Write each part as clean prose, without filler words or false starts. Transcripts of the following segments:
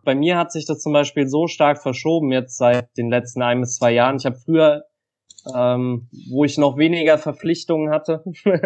bei mir hat sich das zum Beispiel so stark verschoben jetzt seit den letzten 1 bis 2 Jahren. Ich habe früher, wo ich noch weniger Verpflichtungen hatte,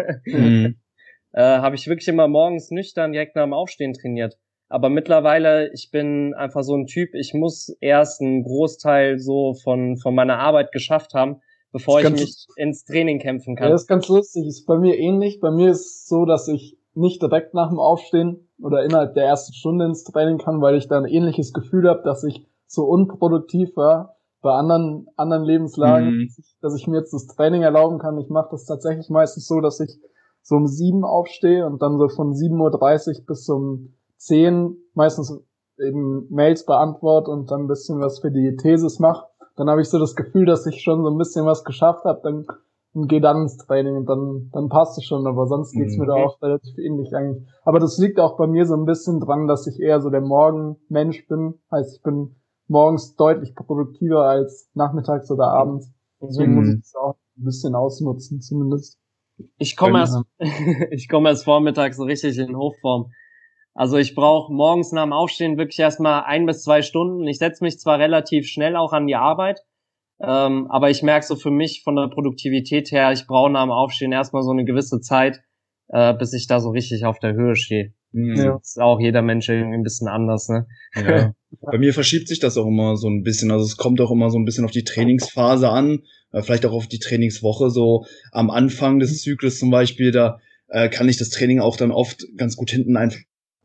habe ich wirklich immer morgens nüchtern direkt nach dem Aufstehen trainiert. Aber mittlerweile, ich bin einfach so ein Typ, ich muss erst einen Großteil so von meiner Arbeit geschafft haben, bevor ich mich ins Training kämpfen kann. Ja, das ist ganz lustig. Ist bei mir ähnlich. Bei mir ist es so, dass ich nicht direkt nach dem Aufstehen oder innerhalb der ersten Stunde ins Training kann, weil ich da ein ähnliches Gefühl habe, dass ich so unproduktiv war bei anderen Lebenslagen, dass ich mir jetzt das Training erlauben kann. Ich mache das tatsächlich meistens so, dass ich so um 7 aufstehe und dann so von 7:30 Uhr bis um 10 meistens eben Mails beantworte und dann ein bisschen was für die Thesis mache. Dann habe ich so das Gefühl, dass ich schon so ein bisschen was geschafft habe, dann und gehe dann ins Training und dann passt es schon, aber sonst geht's mir da auch relativ ähnlich eigentlich. Aber das liegt auch bei mir so ein bisschen dran, dass ich eher so der Morgenmensch bin. Heißt, ich bin morgens deutlich produktiver als nachmittags oder abends. Deswegen muss ich das auch ein bisschen ausnutzen, zumindest. Ich komme erst vormittags so richtig in Hochform. Also ich brauche morgens nach dem Aufstehen wirklich erstmal 1 bis 2 Stunden. Ich setze mich zwar relativ schnell auch an die Arbeit, aber ich merke so für mich von der Produktivität her, ich brauche nach dem Aufstehen erstmal so eine gewisse Zeit, bis ich da so richtig auf der Höhe stehe. Ja. Das ist auch jeder Mensch irgendwie ein bisschen anders, ne? Ja. Bei mir verschiebt sich das auch immer so ein bisschen. Also es kommt auch immer so ein bisschen auf die Trainingsphase an, vielleicht auch auf die Trainingswoche. So am Anfang des Zyklus zum Beispiel, da kann ich das Training auch dann oft ganz gut hinten einfach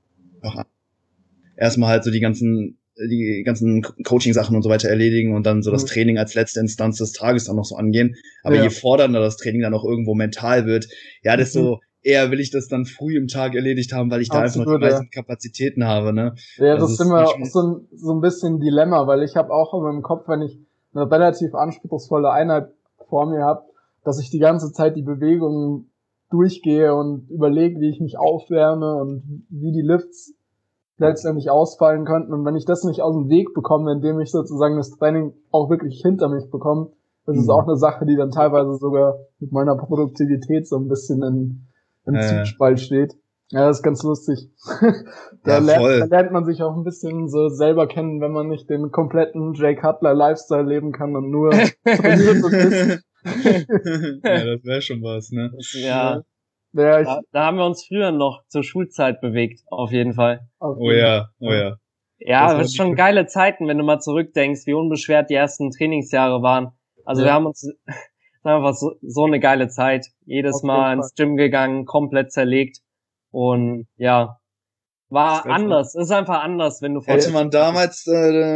erstmal halt so die ganzen Coaching-Sachen und so weiter erledigen und dann so das Training als letzte Instanz des Tages dann noch so angehen. Aber je fordernder das Training dann auch irgendwo mental wird, ja, desto eher will ich das dann früh im Tag erledigt haben, weil ich da einfach noch die meisten Kapazitäten habe, ne? Ja, das ist immer so ein bisschen Dilemma, weil ich habe auch immer im Kopf, wenn ich eine relativ anspruchsvolle Einheit vor mir habe, dass ich die ganze Zeit die Bewegungen durchgehe und überlege, wie ich mich aufwärme und wie die Lifts letztendlich ausfallen könnten. Und wenn ich das nicht aus dem Weg bekomme, indem ich sozusagen das Training auch wirklich hinter mich bekomme, das ist auch eine Sache, die dann teilweise sogar mit meiner Produktivität so ein bisschen im Zwiespalt steht. Ja, das ist ganz lustig. Da lernt man sich auch ein bisschen so selber kennen, wenn man nicht den kompletten Jay Cutler Lifestyle leben kann und nur trainiert und isst. Ja, das wäre schon was, ne? Da haben wir uns früher noch zur Schulzeit bewegt, auf jeden Fall. Oh ja. Ja, das ist schon geile Zeiten, wenn du mal zurückdenkst, wie unbeschwert die ersten Trainingsjahre waren. Also wir haben uns einfach so eine geile Zeit. Jedes Mal ins Gym gegangen, komplett zerlegt. Und ja, war anders. Ist einfach anders, wenn du hätte man damals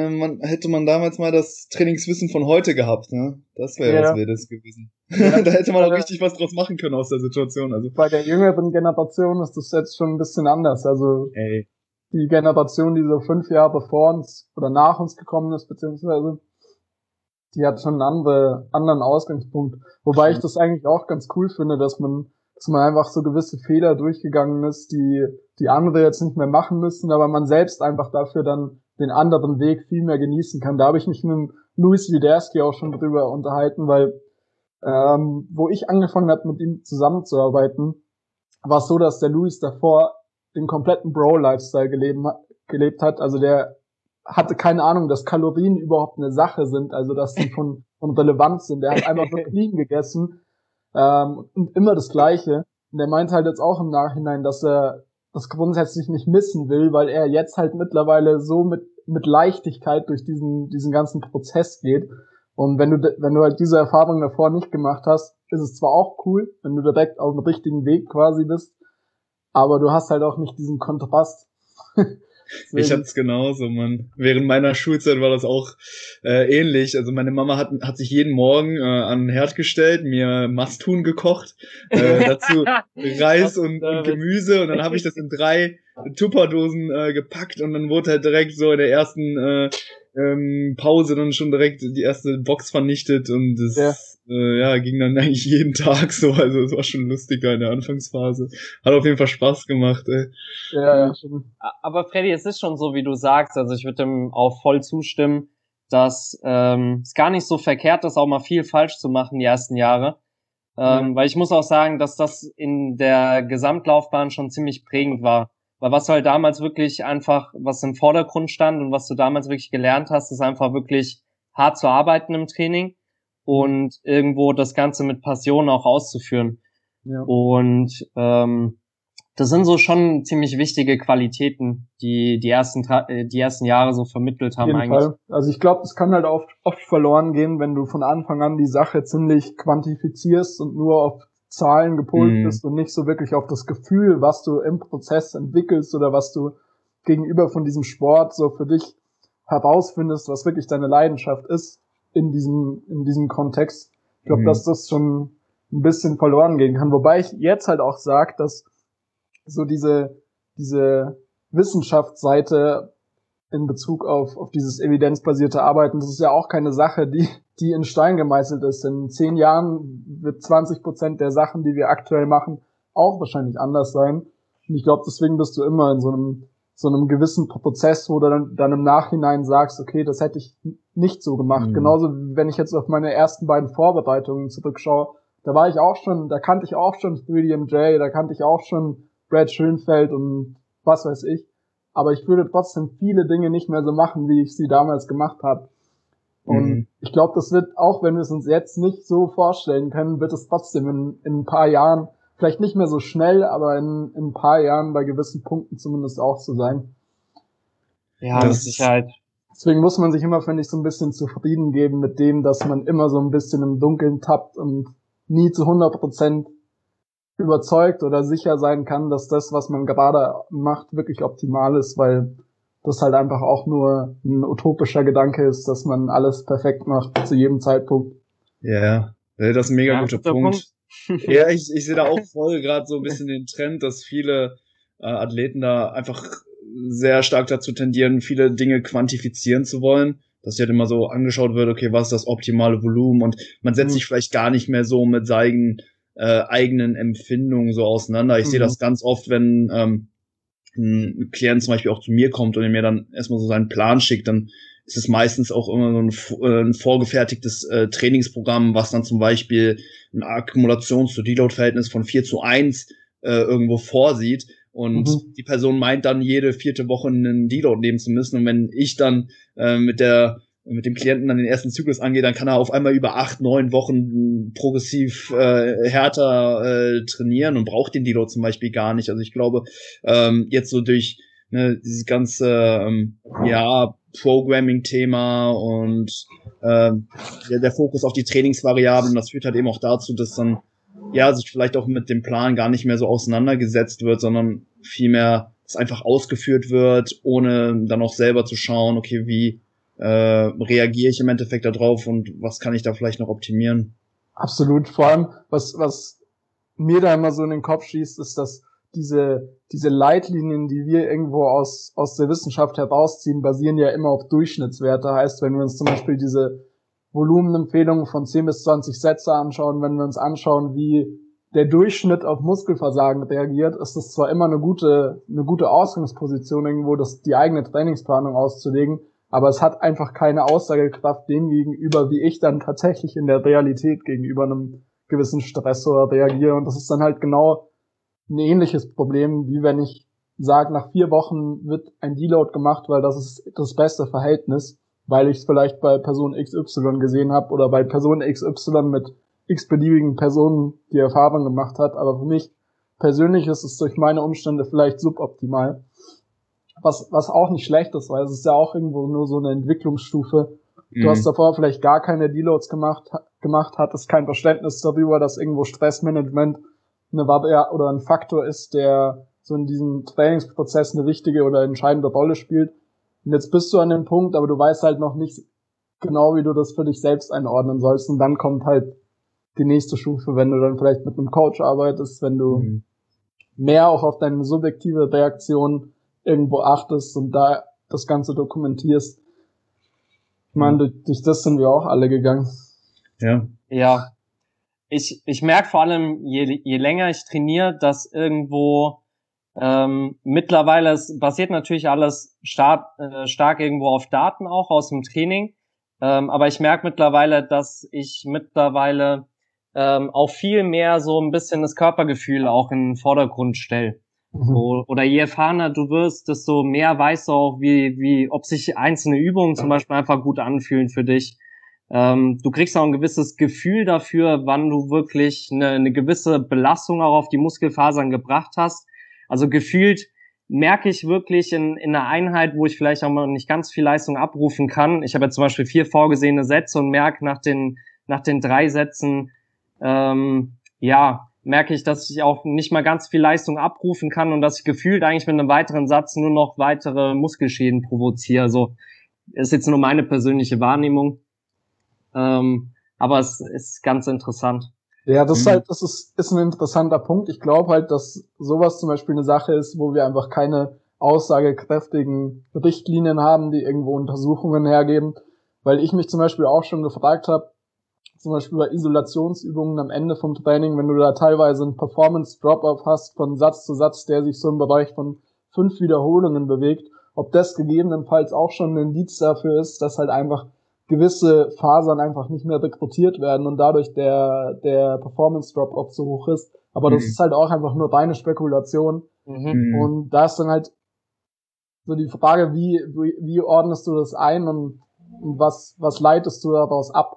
mal das Trainingswissen von heute gehabt, ne? Das wäre was Wildes gewesen. Ja. Da hätte man auch richtig was draus machen können aus der Situation. Also bei der jüngeren Generation ist das jetzt schon ein bisschen anders. Also die Generation, die so 5 Jahre vor uns oder nach uns gekommen ist, beziehungsweise die hat schon einen anderen Ausgangspunkt. Wobei ich das eigentlich auch ganz cool finde, dass man einfach so gewisse Fehler durchgegangen ist, die andere jetzt nicht mehr machen müssen, aber man selbst einfach dafür dann den anderen Weg viel mehr genießen kann. Da habe ich mich mit Luis Widerski auch schon drüber unterhalten, weil wo ich angefangen habe, mit ihm zusammenzuarbeiten, war es so, dass der Luis davor den kompletten Bro-Lifestyle gelebt hat. Also der hatte keine Ahnung, dass Kalorien überhaupt eine Sache sind, also dass die von Relevanz sind. Der hat einfach nur clean gegessen und immer das Gleiche. Und der meint halt jetzt auch im Nachhinein, dass er das grundsätzlich nicht missen will, weil er jetzt halt mittlerweile so mit Leichtigkeit durch diesen ganzen Prozess geht. Und wenn du halt diese Erfahrung davor nicht gemacht hast, ist es zwar auch cool, wenn du direkt auf dem richtigen Weg quasi bist, aber du hast halt auch nicht diesen Kontrast. Ich hatte es genauso, Mann. Während meiner Schulzeit war das auch ähnlich. Also meine Mama hat sich jeden Morgen an den Herd gestellt, mir Masthuhn gekocht, dazu Reis und Gemüse und dann habe ich das in 3 Tupperdosen gepackt und dann wurde halt direkt so in der ersten Pause dann schon direkt die erste Box vernichtet und das ging dann eigentlich jeden Tag so. Also es war schon lustig da in der Anfangsphase. Hat auf jeden Fall Spaß gemacht, ey. Ja. Aber Freddy, es ist schon so, wie du sagst, also ich würde dem auch voll zustimmen, dass es gar nicht so verkehrt ist, auch mal viel falsch zu machen die ersten Jahre. Weil ich muss auch sagen, dass das in der Gesamtlaufbahn schon ziemlich prägend war. Weil was du halt damals wirklich einfach, was im Vordergrund stand und was du damals wirklich gelernt hast, ist einfach wirklich hart zu arbeiten im Training und irgendwo das Ganze mit Passion auch auszuführen. Ja. Und das sind so schon ziemlich wichtige Qualitäten, die ersten Jahre so vermittelt haben eigentlich. Auf jeden Fall. Also ich glaube, es kann halt oft verloren gehen, wenn du von Anfang an die Sache ziemlich quantifizierst und nur auf Zahlen gepolt bist und nicht so wirklich auf das Gefühl, was du im Prozess entwickelst oder was du gegenüber von diesem Sport so für dich herausfindest, was wirklich deine Leidenschaft ist in diesem Kontext. Ich glaube, dass das schon ein bisschen verloren gehen kann. Wobei ich jetzt halt auch sage, dass so diese Wissenschaftsseite in Bezug auf dieses evidenzbasierte Arbeiten, das ist ja auch keine Sache, die in Stein gemeißelt ist. In 10 Jahren wird 20% der Sachen, die wir aktuell machen, auch wahrscheinlich anders sein. Und ich glaube, deswegen bist du immer in so einem gewissen Prozess, wo du dann im Nachhinein sagst, okay, das hätte ich nicht so gemacht. Genauso wie wenn ich jetzt auf meine ersten beiden Vorbereitungen zurückschaue, da kannte ich auch schon 3DMJ, da kannte ich auch schon Brad Schönfeld und was weiß ich. Aber ich würde trotzdem viele Dinge nicht mehr so machen, wie ich sie damals gemacht habe. Und ich glaube, das wird, auch wenn wir es uns jetzt nicht so vorstellen können, wird es trotzdem in ein paar Jahren, vielleicht nicht mehr so schnell, aber in ein paar Jahren bei gewissen Punkten zumindest auch so sein. Ja, mit Sicherheit. Deswegen muss man sich immer, finde ich, so ein bisschen zufrieden geben mit dem, dass man immer so ein bisschen im Dunkeln tappt und nie zu 100% überzeugt oder sicher sein kann, dass das, was man gerade macht, wirklich optimal ist, weil das halt einfach auch nur ein utopischer Gedanke ist, dass man alles perfekt macht zu jedem Zeitpunkt. Ja, das ist ein mega guter Punkt. Ja, ich sehe da auch voll gerade so ein bisschen den Trend, dass viele Athleten da einfach sehr stark dazu tendieren, viele Dinge quantifizieren zu wollen. Dass hier halt immer so angeschaut wird, okay, was ist das optimale Volumen? Und man setzt sich vielleicht gar nicht mehr so mit seinen eigenen Empfindungen so auseinander. Ich sehe das ganz oft, wenn ein Klient zum Beispiel auch zu mir kommt und er mir dann erstmal so seinen Plan schickt, dann ist es meistens auch immer so ein vorgefertigtes Trainingsprogramm, was dann zum Beispiel ein Akkumulations-to-Deload-Verhältnis von 4:1 irgendwo vorsieht. Und die Person meint dann, jede 4. Woche einen Deload nehmen zu müssen. Und wenn ich dann mit dem Klienten dann den ersten Zyklus angehe, dann kann er auf einmal über 8-9 Wochen progressiv härter trainieren und braucht den Deload zum Beispiel gar nicht. Also ich glaube, jetzt so durch dieses ganze Programming-Thema und der Fokus auf die Trainingsvariablen, das führt halt eben auch dazu, dass dann sich vielleicht auch mit dem Plan gar nicht mehr so auseinandergesetzt wird, sondern vielmehr es einfach ausgeführt wird, ohne dann auch selber zu schauen, okay, wie reagiere ich im Endeffekt da drauf und was kann ich da vielleicht noch optimieren? Absolut. Vor allem, was mir da immer so in den Kopf schießt, ist, dass diese Leitlinien, die wir irgendwo aus der Wissenschaft herausziehen, basieren ja immer auf Durchschnittswerte. Heißt, wenn wir uns zum Beispiel diese Volumenempfehlungen von 10 bis 20 Sätze anschauen, wenn wir uns anschauen, wie der Durchschnitt auf Muskelversagen reagiert, ist das zwar immer eine gute Ausgangsposition, irgendwo die eigene Trainingsplanung auszulegen, aber es hat einfach keine Aussagekraft dem gegenüber, wie ich dann tatsächlich in der Realität gegenüber einem gewissen Stressor reagiere. Und das ist dann halt genau ein ähnliches Problem, wie wenn ich sage, nach 4 Wochen wird ein Deload gemacht, weil das ist das beste Verhältnis, weil ich es vielleicht bei Person XY gesehen habe oder bei Person XY mit x-beliebigen Personen die Erfahrung gemacht hat. Aber für mich persönlich ist es durch meine Umstände vielleicht suboptimal. Was auch nicht schlecht ist, weil es ist ja auch irgendwo nur so eine Entwicklungsstufe. Du hast davor vielleicht gar keine Deloads gemacht, hattest kein Verständnis darüber, dass irgendwo Stressmanagement ein Faktor ist, der so in diesem Trainingsprozess eine wichtige oder entscheidende Rolle spielt. Und jetzt bist du an dem Punkt, aber du weißt halt noch nicht genau, wie du das für dich selbst einordnen sollst. Und dann kommt halt die nächste Stufe, wenn du dann vielleicht mit einem Coach arbeitest, wenn du mehr auch auf deine subjektive Reaktion irgendwo achtest und da das Ganze dokumentierst. Ich meine, durch das sind wir auch alle gegangen. Ja. Ich merke vor allem, je länger ich trainiere, dass irgendwo mittlerweile, es basiert natürlich alles stark irgendwo auf Daten auch aus dem Training, aber ich merke mittlerweile, dass ich auch viel mehr so ein bisschen das Körpergefühl auch in den Vordergrund stelle. Oder je erfahrener du wirst, desto mehr weißt du auch, ob sich einzelne Übungen zum Beispiel einfach gut anfühlen für dich. Du kriegst auch ein gewisses Gefühl dafür, wann du wirklich eine gewisse Belastung auch auf die Muskelfasern gebracht hast. Also gefühlt merke ich wirklich in einer Einheit, wo ich vielleicht auch mal nicht ganz viel Leistung abrufen kann. Ich habe jetzt zum Beispiel 4 vorgesehene Sätze und merke nach den 3 Sätzen, merke ich, dass ich auch nicht mal ganz viel Leistung abrufen kann und dass ich gefühlt eigentlich mit einem weiteren Satz nur noch weitere Muskelschäden provoziere. Also ist jetzt nur meine persönliche Wahrnehmung. Aber es ist ganz interessant. Ja, das ist ein interessanter Punkt. Ich glaube halt, dass sowas zum Beispiel eine Sache ist, wo wir einfach keine aussagekräftigen Richtlinien haben, die irgendwo Untersuchungen hergeben. Weil ich mich zum Beispiel auch schon gefragt habe, zum Beispiel bei Isolationsübungen am Ende vom Training, wenn du da teilweise einen Performance-Drop-Off hast von Satz zu Satz, der sich so im Bereich von 5 Wiederholungen bewegt, ob das gegebenenfalls auch schon ein Indiz dafür ist, dass halt einfach gewisse Fasern einfach nicht mehr rekrutiert werden und dadurch der Performance-Drop-Off so hoch ist. Aber das ist halt auch einfach nur reine Spekulation. Und da ist dann halt so die Frage, wie ordnest du das ein und was leitest du daraus ab?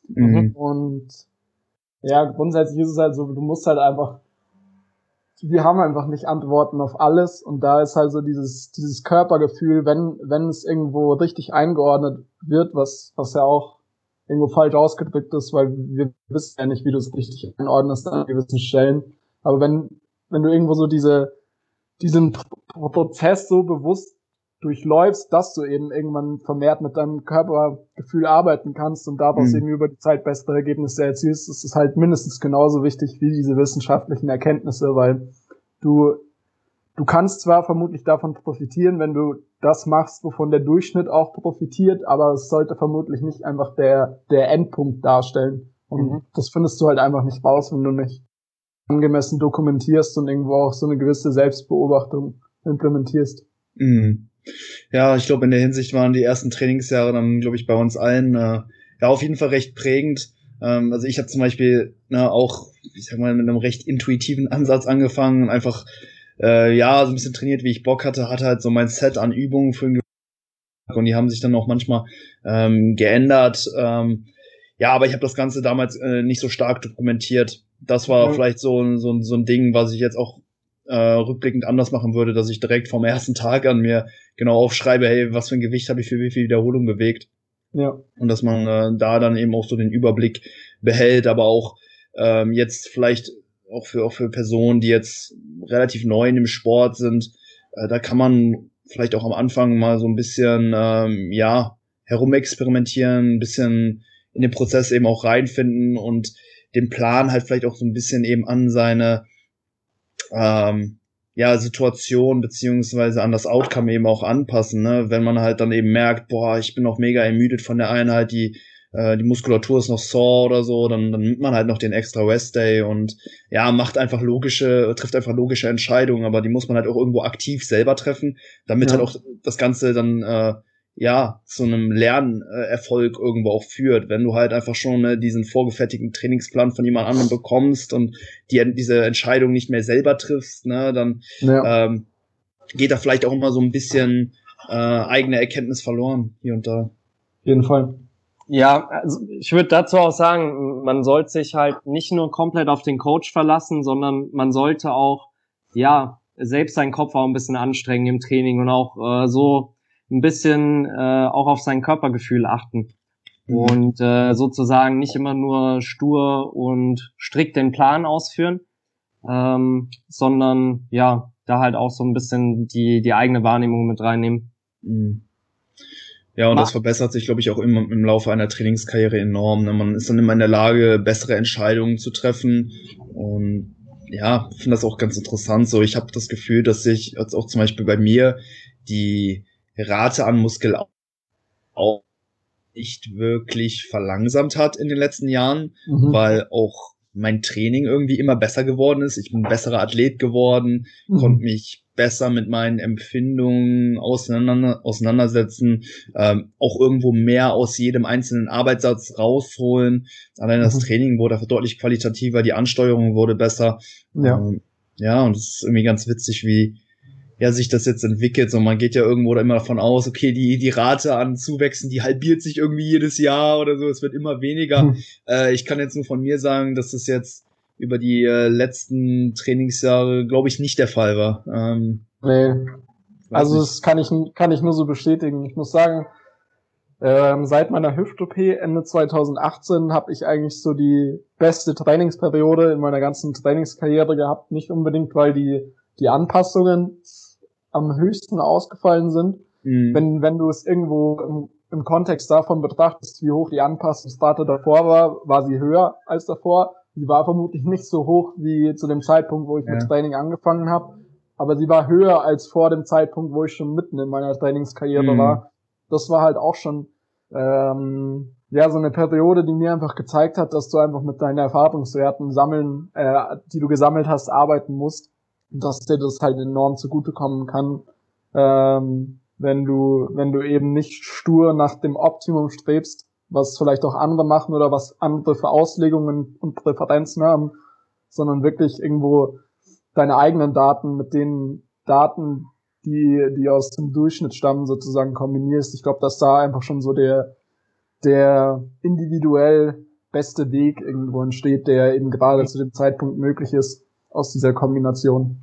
Und ja, grundsätzlich ist es halt so, du musst halt einfach, wir haben einfach nicht Antworten auf alles und da ist halt so dieses Körpergefühl, wenn es irgendwo richtig eingeordnet wird, was ja auch irgendwo falsch ausgedrückt ist, weil wir wissen ja nicht, wie du es richtig einordnest an gewissen Stellen. Aber wenn du irgendwo so diesen Prozess so bewusst durchläufst, dass du eben irgendwann vermehrt mit deinem Körpergefühl arbeiten kannst und daraus eben über die Zeit bessere Ergebnisse erzielst, ist es halt mindestens genauso wichtig wie diese wissenschaftlichen Erkenntnisse, weil du kannst zwar vermutlich davon profitieren, wenn du das machst, wovon der Durchschnitt auch profitiert, aber es sollte vermutlich nicht einfach der Endpunkt darstellen. Und das findest du halt einfach nicht raus, wenn du nicht angemessen dokumentierst und irgendwo auch so eine gewisse Selbstbeobachtung implementierst. Ja, ich glaube, in der Hinsicht waren die ersten Trainingsjahre dann, glaube ich, bei uns allen auf jeden Fall recht prägend. Also ich habe zum Beispiel auch, ich sag mal, mit einem recht intuitiven Ansatz angefangen und einfach so ein bisschen trainiert, wie ich Bock hatte halt so mein Set an Übungen für den und die haben sich dann auch manchmal geändert. Aber ich habe das Ganze damals nicht so stark dokumentiert. Das war vielleicht so ein Ding, was ich jetzt auch rückblickend anders machen würde, dass ich direkt vom ersten Tag an mir genau aufschreibe, hey, was für ein Gewicht habe ich für wie viel Wiederholung bewegt. Ja. Und dass man da dann eben auch so den Überblick behält, aber auch jetzt vielleicht auch für Personen, die jetzt relativ neu in dem Sport sind, da kann man vielleicht auch am Anfang mal so ein bisschen herumexperimentieren, ein bisschen in den Prozess eben auch reinfinden und den Plan halt vielleicht auch so ein bisschen eben an seine Situation beziehungsweise an das Outcome eben auch anpassen, ne? Wenn man halt dann eben merkt, ich bin noch mega ermüdet von der Einheit, die Muskulatur ist noch sore oder so, dann nimmt man halt noch den extra Rest Day und trifft einfach logische Entscheidungen, aber die muss man halt auch irgendwo aktiv selber treffen, damit halt auch das Ganze dann zu einem Lernerfolg irgendwo auch führt. Wenn du halt einfach schon diesen vorgefertigten Trainingsplan von jemand anderem bekommst und diese Entscheidung nicht mehr selber triffst, ne, dann geht da vielleicht auch immer so ein bisschen eigene Erkenntnis verloren hier und da. Auf jeden Fall. Ja, also ich würde dazu auch sagen, man sollte sich halt nicht nur komplett auf den Coach verlassen, sondern man sollte auch selbst seinen Kopf auch ein bisschen anstrengen im Training und auch so ein bisschen auch auf sein Körpergefühl achten und sozusagen nicht immer nur stur und strikt den Plan ausführen, sondern da halt auch so ein bisschen die eigene Wahrnehmung mit reinnehmen. Ja, und das verbessert sich, glaube ich, auch immer im Laufe einer Trainingskarriere enorm. Ne? Man ist dann immer in der Lage, bessere Entscheidungen zu treffen. Und ich finde das auch ganz interessant. So, ich habe das Gefühl, dass sich als auch zum Beispiel bei mir die Rate an Muskelaufbau nicht wirklich verlangsamt hat in den letzten Jahren, weil auch mein Training irgendwie immer besser geworden ist. Ich bin ein besserer Athlet geworden, konnte mich besser mit meinen Empfindungen auseinandersetzen, auch irgendwo mehr aus jedem einzelnen Arbeitssatz rausholen. Allein das Training wurde deutlich qualitativer, die Ansteuerung wurde besser. Ja, und es ist irgendwie ganz witzig, wie ja sich das jetzt entwickelt. So, man geht ja irgendwo da immer davon aus, okay, die Rate an Zuwächsen, die halbiert sich irgendwie jedes Jahr oder so, es wird immer weniger. Ich kann jetzt nur von mir sagen, dass das jetzt über die letzten Trainingsjahre, glaube ich, nicht der Fall war. Nee. Also das kann ich nur so bestätigen. Ich muss sagen, seit meiner Hüft-OP Ende 2018 habe ich eigentlich so die beste Trainingsperiode in meiner ganzen Trainingskarriere gehabt. Nicht unbedingt, weil die Anpassungen am höchsten ausgefallen sind. Mhm. Wenn du es irgendwo im Kontext davon betrachtest, wie hoch die Anpassungsrate davor war sie höher als davor. Sie war vermutlich nicht so hoch wie zu dem Zeitpunkt, wo ich mit Training angefangen habe. Aber sie war höher als vor dem Zeitpunkt, wo ich schon mitten in meiner Trainingskarriere war. Das war halt auch schon so eine Periode, die mir einfach gezeigt hat, dass du einfach mit deinen Erfahrungswerten die du gesammelt hast, arbeiten musst. Und dass dir das halt enorm zugutekommen kann, wenn du eben nicht stur nach dem Optimum strebst, was vielleicht auch andere machen oder was andere für Auslegungen und Präferenzen haben, sondern wirklich irgendwo deine eigenen Daten mit den Daten, die aus dem Durchschnitt stammen, sozusagen kombinierst. Ich glaube, dass da einfach schon so der individuell beste Weg irgendwo entsteht, der eben gerade zu dem Zeitpunkt möglich ist, aus dieser Kombination.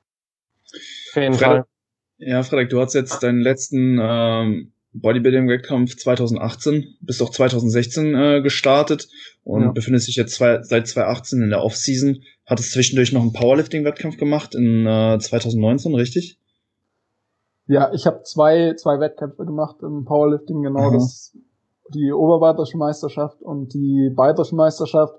Auf jeden Fall. Ja, Frederik, du hast jetzt deinen letzten Bodybuilding-Wettkampf 2018 bis auch 2016 gestartet und befindest dich jetzt seit 2018 in der Off-Season. Hattest zwischendurch noch einen Powerlifting-Wettkampf gemacht in 2019, richtig? Ja, ich habe zwei Wettkämpfe gemacht im Powerlifting, genau. Das die Oberbayerische Meisterschaft und die Bayerische Meisterschaft.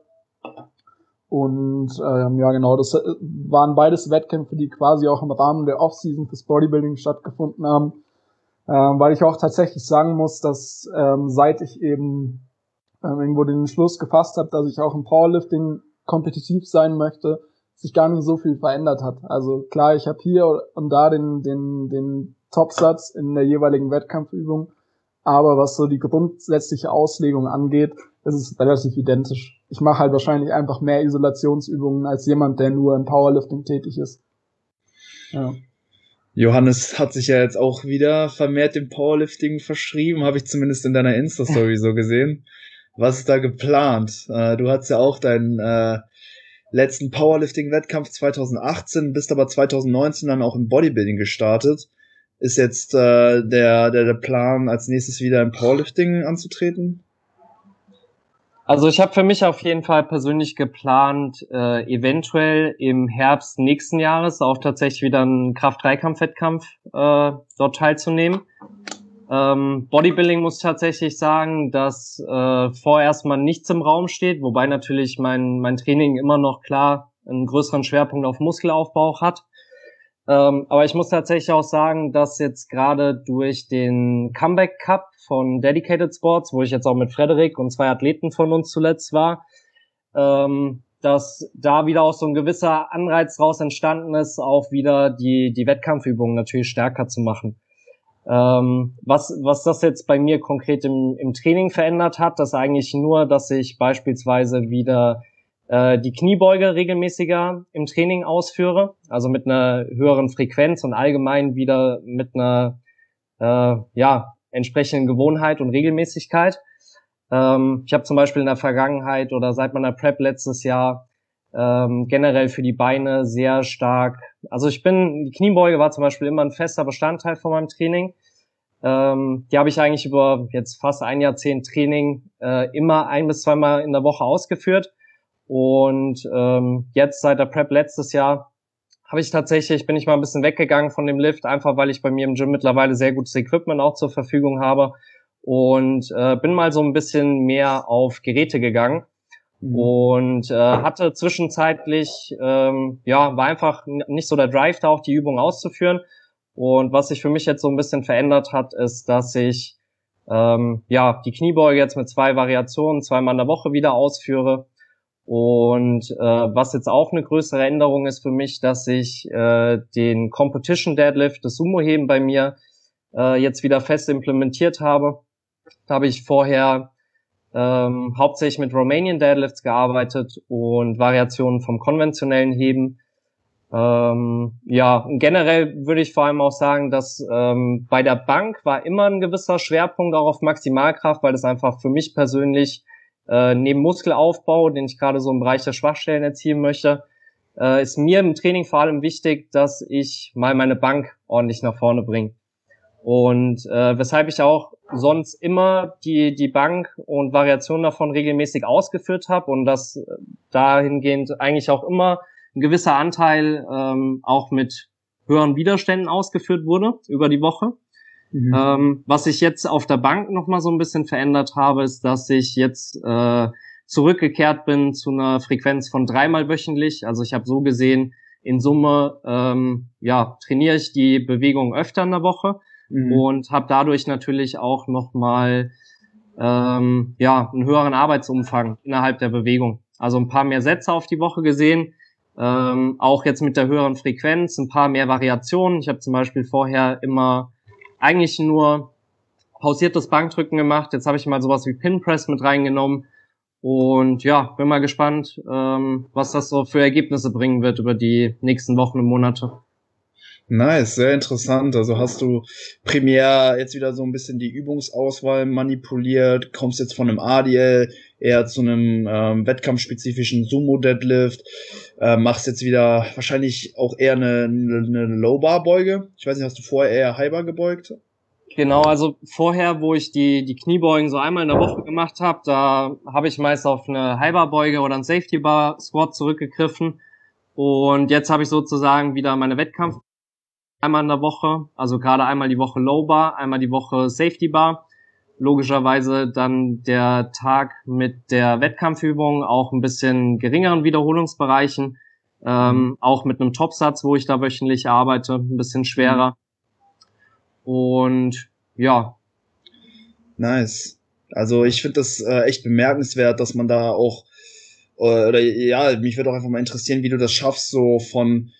Und genau, das waren beides Wettkämpfe, die quasi auch im Rahmen der Off-Season fürs Bodybuilding stattgefunden haben. Weil ich auch tatsächlich sagen muss, dass seit ich eben irgendwo den Entschluss gefasst habe, dass ich auch im Powerlifting kompetitiv sein möchte, sich gar nicht so viel verändert hat. Also klar, ich habe hier und da den Topsatz in der jeweiligen Wettkampfübung, aber was so die grundsätzliche Auslegung angeht, ist es relativ identisch. Ich mache halt wahrscheinlich einfach mehr Isolationsübungen als jemand, der nur im Powerlifting tätig ist. Ja. Johannes hat sich ja jetzt auch wieder vermehrt dem Powerlifting verschrieben, habe ich zumindest in deiner Insta-Story so gesehen. Was ist da geplant? Du hattest ja auch deinen letzten Powerlifting-Wettkampf 2018, bist aber 2019 dann auch im Bodybuilding gestartet. Ist jetzt der Plan, als nächstes wieder im Powerlifting anzutreten? Also ich habe für mich auf jeden Fall persönlich geplant, eventuell im Herbst nächsten Jahres auch tatsächlich wieder einen Kraft-3-Kampf-Wettkampf dort teilzunehmen. Bodybuilding muss tatsächlich sagen, dass vorerst mal nichts im Raum steht, wobei natürlich mein Training immer noch klar einen größeren Schwerpunkt auf Muskelaufbau hat. Aber ich muss tatsächlich auch sagen, dass jetzt gerade durch den Comeback Cup von Dedicated Sports, wo ich jetzt auch mit Frederik und zwei Athleten von uns zuletzt war, dass da wieder auch so ein gewisser Anreiz draus entstanden ist, auch wieder die Wettkampfübungen natürlich stärker zu machen. Was das jetzt bei mir konkret im Training verändert hat, das eigentlich nur, dass ich beispielsweise wieder die Kniebeuge regelmäßiger im Training ausführe, also mit einer höheren Frequenz und allgemein wieder mit einer entsprechenden Gewohnheit und Regelmäßigkeit. Ich habe zum Beispiel in der Vergangenheit oder seit meiner Prep letztes Jahr generell für die Beine sehr stark, also die Kniebeuge war zum Beispiel immer ein fester Bestandteil von meinem Training. Die habe ich eigentlich über jetzt fast ein Jahrzehnt Training immer 1 bis 2 Mal in der Woche ausgeführt. Und jetzt seit der Prep letztes Jahr bin ich mal ein bisschen weggegangen von dem Lift, einfach weil ich bei mir im Gym mittlerweile sehr gutes Equipment auch zur Verfügung habe und bin mal so ein bisschen mehr auf Geräte gegangen und hatte zwischenzeitlich war einfach nicht so der Drive da auch die Übung auszuführen. Und was sich für mich jetzt so ein bisschen verändert hat, ist, dass ich die Kniebeuge jetzt mit 2 Variationen 2 Mal in der Woche wieder ausführe. Und was jetzt auch eine größere Änderung ist für mich, dass ich den Competition Deadlift, das Sumo-Heben bei mir jetzt wieder fest implementiert habe. Da habe ich vorher hauptsächlich mit Romanian Deadlifts gearbeitet und Variationen vom konventionellen Heben. Ja, und generell würde ich vor allem auch sagen, dass bei der Bank war immer ein gewisser Schwerpunkt auch auf Maximalkraft, weil das einfach für mich persönlich neben Muskelaufbau, den ich gerade so im Bereich der Schwachstellen erzielen möchte, ist mir im Training vor allem wichtig, dass ich mal meine Bank ordentlich nach vorne bringe. Und weshalb ich auch sonst immer die Bank und Variationen davon regelmäßig ausgeführt habe und das dahingehend eigentlich auch immer ein gewisser Anteil auch mit höheren Widerständen ausgeführt wurde über die Woche. Was ich jetzt auf der Bank nochmal so ein bisschen verändert habe, ist, dass ich jetzt zurückgekehrt bin zu einer Frequenz von 3-mal wöchentlich. Also ich habe so gesehen, in Summe trainiere ich die Bewegung öfter in der Woche und habe dadurch natürlich auch nochmal einen höheren Arbeitsumfang innerhalb der Bewegung. Also ein paar mehr Sätze auf die Woche gesehen, auch jetzt mit der höheren Frequenz, ein paar mehr Variationen. Ich habe zum Beispiel vorher immer eigentlich nur pausiertes Bankdrücken gemacht. Jetzt habe ich mal sowas wie Pin Press mit reingenommen. Und ja, bin mal gespannt, was das so für Ergebnisse bringen wird über die nächsten Wochen und Monate. Nice, sehr interessant. Also hast du primär jetzt wieder so ein bisschen die Übungsauswahl manipuliert, kommst jetzt von einem ADL eher zu einem wettkampfspezifischen Sumo-Deadlift, machst jetzt wieder wahrscheinlich auch eher eine Low-Bar-Beuge. Ich weiß nicht, hast du vorher eher High-Bar gebeugt? Genau, also vorher, wo ich die Kniebeugen so einmal in der Woche gemacht habe, da habe ich meist auf eine High-Bar-Beuge oder einen Safety-Bar-Squat zurückgegriffen. Und jetzt habe ich sozusagen wieder meine Wettkampf einmal in der Woche, also gerade einmal die Woche Low Bar, einmal die Woche Safety Bar. Logischerweise dann der Tag mit der Wettkampfübung, auch ein bisschen geringeren Wiederholungsbereichen, auch mit einem Topsatz, wo ich da wöchentlich arbeite, ein bisschen schwerer. Und ja. Nice. Also ich finde das echt bemerkenswert, dass man da auch, mich würde auch einfach mal interessieren, wie du das schaffst, so von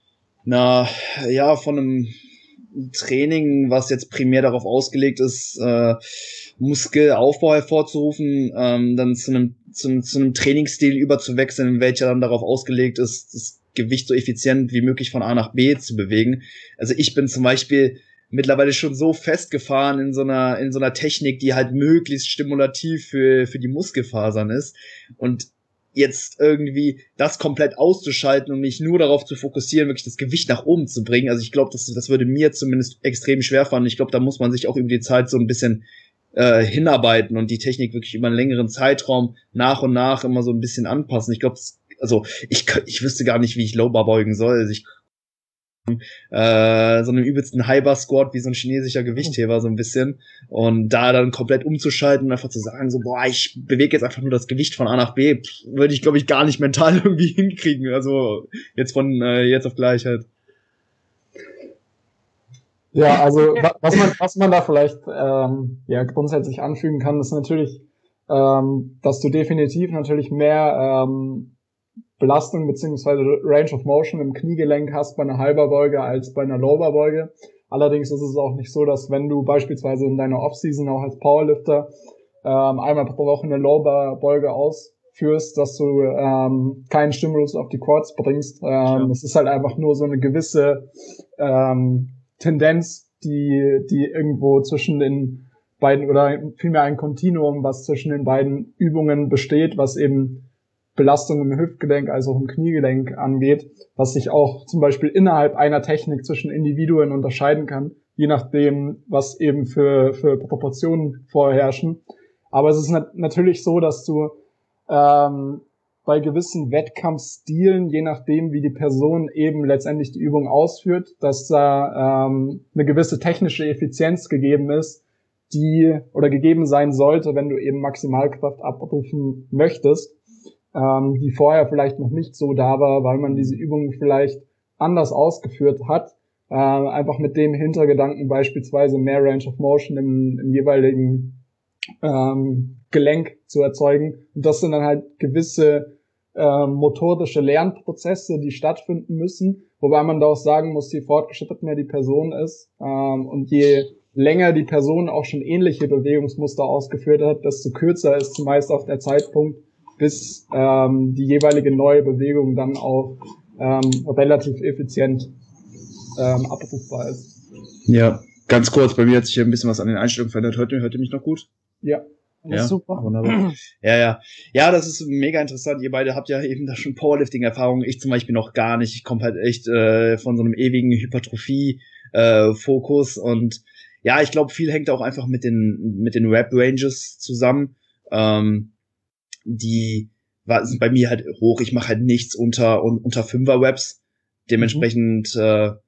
einem Training, was jetzt primär darauf ausgelegt ist, Muskelaufbau hervorzurufen, dann zu einem Trainingsstil überzuwechseln, welcher dann darauf ausgelegt ist, das Gewicht so effizient wie möglich von A nach B zu bewegen. Also ich bin zum Beispiel mittlerweile schon so festgefahren in so einer Technik, die halt möglichst stimulativ für die Muskelfasern ist, und jetzt irgendwie das komplett auszuschalten und mich nur darauf zu fokussieren, wirklich das Gewicht nach oben zu bringen. Also ich glaube, das würde mir zumindest extrem schwer fallen. Ich glaube, da muss man sich auch über die Zeit so ein bisschen hinarbeiten und die Technik wirklich über einen längeren Zeitraum nach und nach immer so ein bisschen anpassen. Ich glaube, ich wüsste gar nicht, wie ich Low Bar beugen soll. Also so einem übelsten High-Bar-Squat wie so ein chinesischer Gewichtheber so ein bisschen, und da dann komplett umzuschalten und einfach zu sagen, so, boah, ich bewege jetzt einfach nur das Gewicht von A nach B, würde ich, glaube ich, gar nicht mental irgendwie hinkriegen, also jetzt von jetzt auf gleich halt. Ja, also was man da vielleicht grundsätzlich anfügen kann, ist natürlich, dass du definitiv natürlich mehr Belastung beziehungsweise Range of Motion im Kniegelenk hast bei einer High-Bar-Beuge als bei einer Low-Bar-Beuge. Allerdings ist es auch nicht so, dass wenn du beispielsweise in deiner Off-Season auch als Powerlifter einmal pro Woche eine Low-Bar-Beuge ausführst, dass du keinen Stimulus auf die Quads bringst. Es ist halt einfach nur so eine gewisse Tendenz, die irgendwo zwischen den beiden, oder vielmehr ein Kontinuum, was zwischen den beiden Übungen besteht, was eben Belastung im Hüftgelenk als auch im Kniegelenk angeht, was sich auch zum Beispiel innerhalb einer Technik zwischen Individuen unterscheiden kann, je nachdem, was eben für Proportionen vorherrschen. Aber es ist natürlich so, dass du bei gewissen Wettkampfstilen, je nachdem, wie die Person eben letztendlich die Übung ausführt, dass da eine gewisse technische Effizienz gegeben ist, die oder gegeben sein sollte, wenn du eben Maximalkraft abrufen möchtest, die vorher vielleicht noch nicht so da war, weil man diese Übungen vielleicht anders ausgeführt hat, einfach mit dem Hintergedanken beispielsweise mehr Range of Motion im jeweiligen Gelenk zu erzeugen. Und das sind dann halt gewisse motorische Lernprozesse, die stattfinden müssen, wobei man da auch sagen muss, je fortgeschrittener die Person ist und je länger die Person auch schon ähnliche Bewegungsmuster ausgeführt hat, desto kürzer ist meist auch der Zeitpunkt, bis die jeweilige neue Bewegung dann auch relativ effizient abrufbar ist. Ja, ganz kurz, bei mir hat sich hier ein bisschen was an den Einstellungen verändert. Hört ihr mich noch gut? Ja. Ja, super. Wunderbar. Ja, das ist mega interessant. Ihr beide habt ja eben da schon Powerlifting-Erfahrung. Ich zum Beispiel noch gar nicht. Ich komme halt echt von so einem ewigen Hypertrophie-Fokus. Und ja, ich glaube, viel hängt auch einfach mit den Rep-Ranges zusammen. Die sind bei mir halt hoch. Ich mache halt nichts unter 5er-Reps. Dementsprechend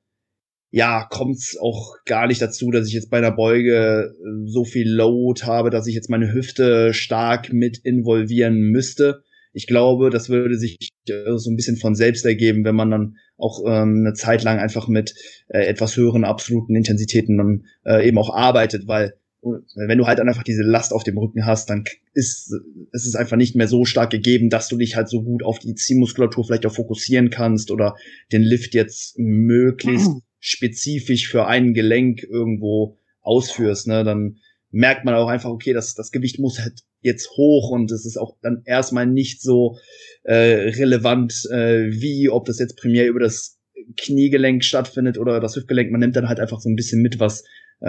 kommt's auch gar nicht dazu, dass ich jetzt bei einer Beuge so viel Load habe, dass ich jetzt meine Hüfte stark mit involvieren müsste. Ich glaube, das würde sich so ein bisschen von selbst ergeben, wenn man dann auch eine Zeit lang einfach mit etwas höheren absoluten Intensitäten dann eben auch arbeitet, weil wenn du halt dann einfach diese Last auf dem Rücken hast, dann ist es einfach nicht mehr so stark gegeben, dass du dich halt so gut auf die Ziehmuskulatur vielleicht auch fokussieren kannst oder den Lift jetzt möglichst spezifisch für ein Gelenk irgendwo ausführst, ne, dann merkt man auch einfach, okay, das Gewicht muss halt jetzt hoch und es ist auch dann erstmal nicht so relevant, wie, ob das jetzt primär über das Kniegelenk stattfindet oder das Hüftgelenk. Man nimmt dann halt einfach so ein bisschen mit, was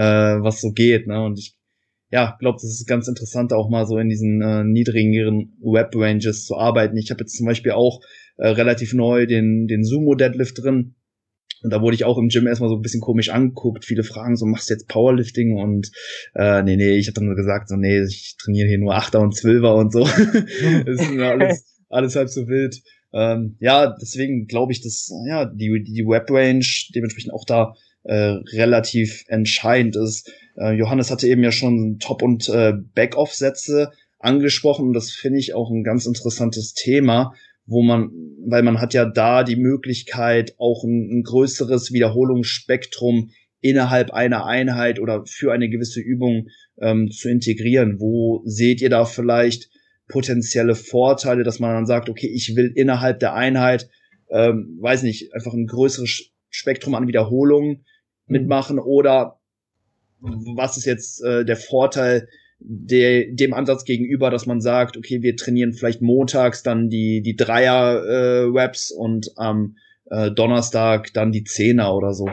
so geht, ne, und ich glaube, das ist ganz interessant, auch mal so in diesen niedrigeren Rep-Ranges zu arbeiten. Ich habe jetzt zum Beispiel auch relativ neu den Sumo-Deadlift drin. Und da wurde ich auch im Gym erstmal so ein bisschen komisch angeguckt. Viele fragen so, machst du jetzt Powerlifting? Und nee, ich habe dann nur gesagt, so, nee, ich trainiere hier nur 8er und 12er und so. Das ist mir alles halb so wild. Deswegen glaube ich, dass die Rep-Range dementsprechend auch da relativ entscheidend ist. Johannes hatte eben ja schon Top- und Back-Off-Sätze angesprochen. Und das finde ich auch ein ganz interessantes Thema, weil man hat ja da die Möglichkeit, auch ein größeres Wiederholungsspektrum innerhalb einer Einheit oder für eine gewisse Übung zu integrieren. Wo seht ihr da vielleicht potenzielle Vorteile, dass man dann sagt, okay, ich will innerhalb der Einheit, weiß nicht, einfach ein größeres Spektrum an Wiederholungen mitmachen, oder was ist jetzt der Vorteil dem Ansatz gegenüber, dass man sagt, okay, wir trainieren vielleicht montags dann die Dreier-Reps und am Donnerstag dann die Zehner oder so?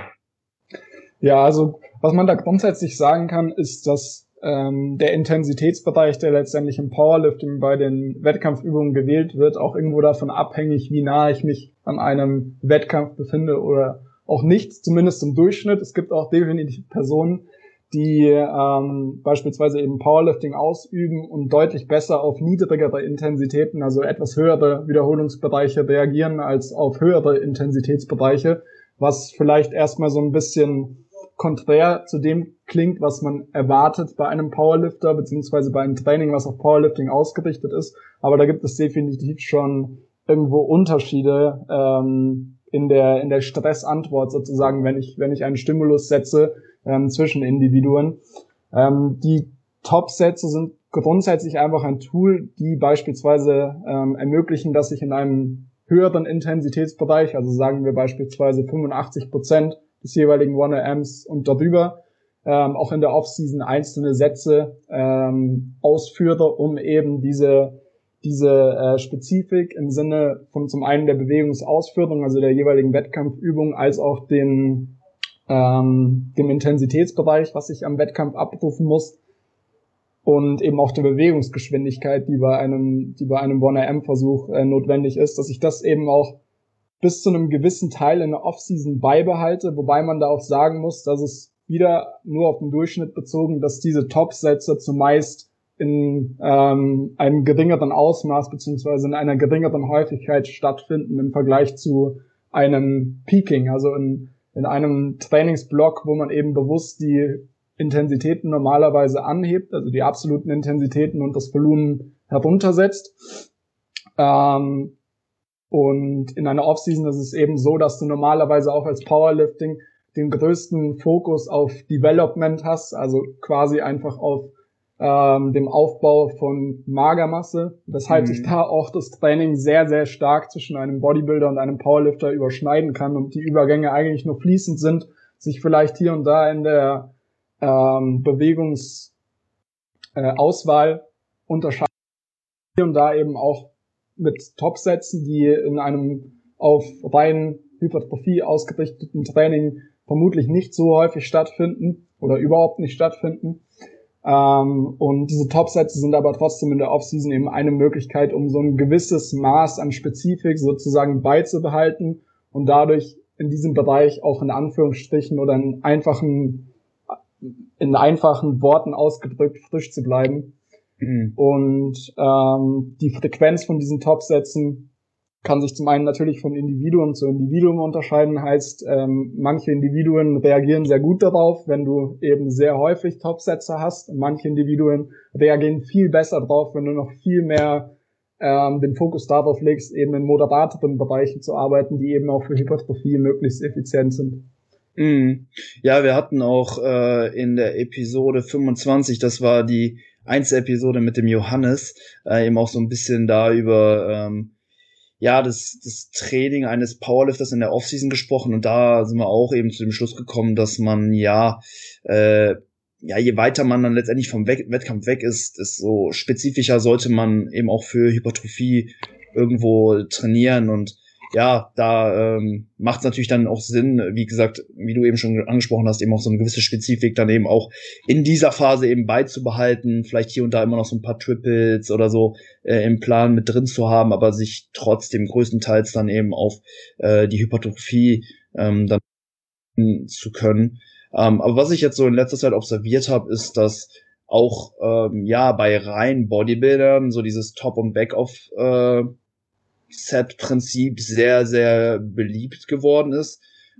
Ja, also was man da grundsätzlich sagen kann, ist, dass der Intensitätsbereich, der letztendlich im Powerlifting bei den Wettkampfübungen gewählt wird, auch irgendwo davon abhängig, wie nah ich mich an einem Wettkampf befinde oder auch nicht, zumindest im Durchschnitt. Es gibt auch definitiv Personen, die beispielsweise eben Powerlifting ausüben und deutlich besser auf niedrigere Intensitäten, also etwas höhere Wiederholungsbereiche reagieren als auf höhere Intensitätsbereiche, was vielleicht erstmal so ein bisschen konträr zu dem klingt, was man erwartet bei einem Powerlifter, beziehungsweise bei einem Training, was auf Powerlifting ausgerichtet ist. Aber da gibt es definitiv schon irgendwo Unterschiede in der Stressantwort sozusagen, wenn ich einen Stimulus setze zwischen Individuen. Die Top-Sätze sind grundsätzlich einfach ein Tool, die beispielsweise ermöglichen, dass ich in einem höheren Intensitätsbereich, also sagen wir beispielsweise 85% des jeweiligen 1RMs und darüber, auch in der Off-Season einzelne Sätze ausführe, um eben diese Spezifik im Sinne von zum einen der Bewegungsausführung, also der jeweiligen Wettkampfübung, als auch dem Intensitätsbereich, was ich am Wettkampf abrufen muss, und eben auch der Bewegungsgeschwindigkeit, die bei einem 1RM-Versuch notwendig ist, dass ich das eben auch bis zu einem gewissen Teil in der Off-Season beibehalte, wobei man da auch sagen muss, dass es wieder nur auf den Durchschnitt bezogen, dass diese Top-Sätze zumeist in einem geringeren Ausmaß beziehungsweise in einer geringeren Häufigkeit stattfinden im Vergleich zu einem Peaking, also in einem Trainingsblock, wo man eben bewusst die Intensitäten normalerweise anhebt, also die absoluten Intensitäten und das Volumen heruntersetzt. Und in einer Offseason ist es eben so, dass du normalerweise auch als Powerlifting den größten Fokus auf Development hast, also quasi einfach auf dem Aufbau von Magermasse, weshalb sich da auch das Training sehr, sehr stark zwischen einem Bodybuilder und einem Powerlifter überschneiden kann und die Übergänge eigentlich nur fließend sind, sich vielleicht hier und da in der Bewegungsauswahl unterscheiden, hier und da eben auch mit Topsätzen, die in einem auf rein Hypertrophie ausgerichteten Training vermutlich nicht so häufig stattfinden oder überhaupt nicht stattfinden. Und diese Topsätze sind aber trotzdem in der Offseason eben eine Möglichkeit, um so ein gewisses Maß an Spezifik sozusagen beizubehalten und dadurch in diesem Bereich auch in Anführungsstrichen oder in einfachen Worten ausgedrückt frisch zu bleiben. Mhm. Und die Frequenz von diesen Topsätzen kann sich zum einen natürlich von Individuum zu Individuum unterscheiden, heißt, manche Individuen reagieren sehr gut darauf, wenn du eben sehr häufig Topsätze hast, und manche Individuen reagieren viel besser drauf, wenn du noch viel mehr den Fokus darauf legst, eben in moderateren Bereichen zu arbeiten, die eben auch für Hypertrophie möglichst effizient sind. Ja, wir hatten auch in der Episode 25, das war die Einzelepisode mit dem Johannes, eben auch so ein bisschen da über das Training eines Powerlifters in der Offseason gesprochen, und da sind wir auch eben zu dem Schluss gekommen, dass man je weiter man dann letztendlich vom Wettkampf weg ist, desto spezifischer sollte man eben auch für Hypertrophie irgendwo trainieren. Und ja, da macht es natürlich dann auch Sinn, wie gesagt, wie du eben schon angesprochen hast, eben auch so eine gewisse Spezifik dann eben auch in dieser Phase eben beizubehalten, vielleicht hier und da immer noch so ein paar Triples oder so im Plan mit drin zu haben, aber sich trotzdem größtenteils dann eben auf die Hypertrophie dann zu können. Aber was ich jetzt so in letzter Zeit observiert habe, ist, dass auch bei rein Bodybuildern so dieses Top- und Back-Off Set-Prinzip sehr, sehr beliebt geworden ist.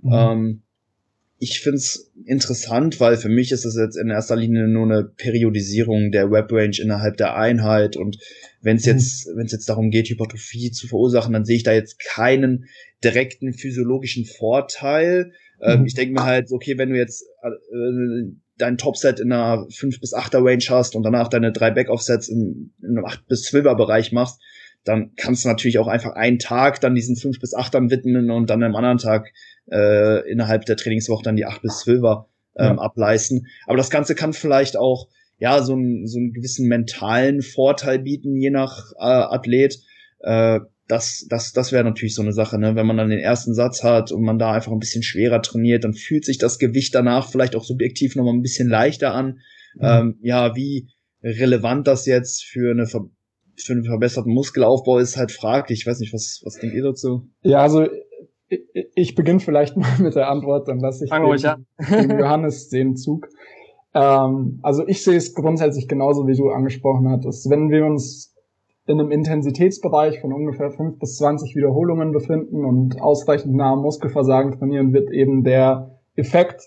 Ich find's interessant, weil für mich ist es jetzt in erster Linie nur eine Periodisierung der Rep-Range innerhalb der Einheit, und wenn es jetzt darum geht, Hypertrophie zu verursachen, dann sehe ich da jetzt keinen direkten physiologischen Vorteil. Ich denke mir halt, okay, wenn du jetzt dein Topset in einer 5 bis 8er Range hast und danach deine 3 Back-Off-Sets in einem 8 bis 12er Bereich machst, dann kannst du natürlich auch einfach einen Tag dann diesen 5 bis 8ern widmen und dann am anderen Tag innerhalb der Trainingswoche dann die 8 bis 12er ableisten. Aber das Ganze kann vielleicht auch so einen gewissen mentalen Vorteil bieten, je nach Athlet. Das wäre natürlich so eine Sache, ne? Wenn man dann den ersten Satz hat und man da einfach ein bisschen schwerer trainiert, dann fühlt sich das Gewicht danach vielleicht auch subjektiv nochmal ein bisschen leichter an. Wie relevant das jetzt für einen verbesserten Muskelaufbau ist, halt fraglich. Ich weiß nicht, was denkt ihr dazu? Ja, also ich beginne vielleicht mal mit der Antwort, dann lasse ich den Johannes den Zug. Also ich sehe es grundsätzlich genauso, wie du angesprochen hattest. Wenn wir uns in einem Intensitätsbereich von ungefähr 5 bis 20 Wiederholungen befinden und ausreichend nah am Muskelversagen trainieren, wird eben der Effekt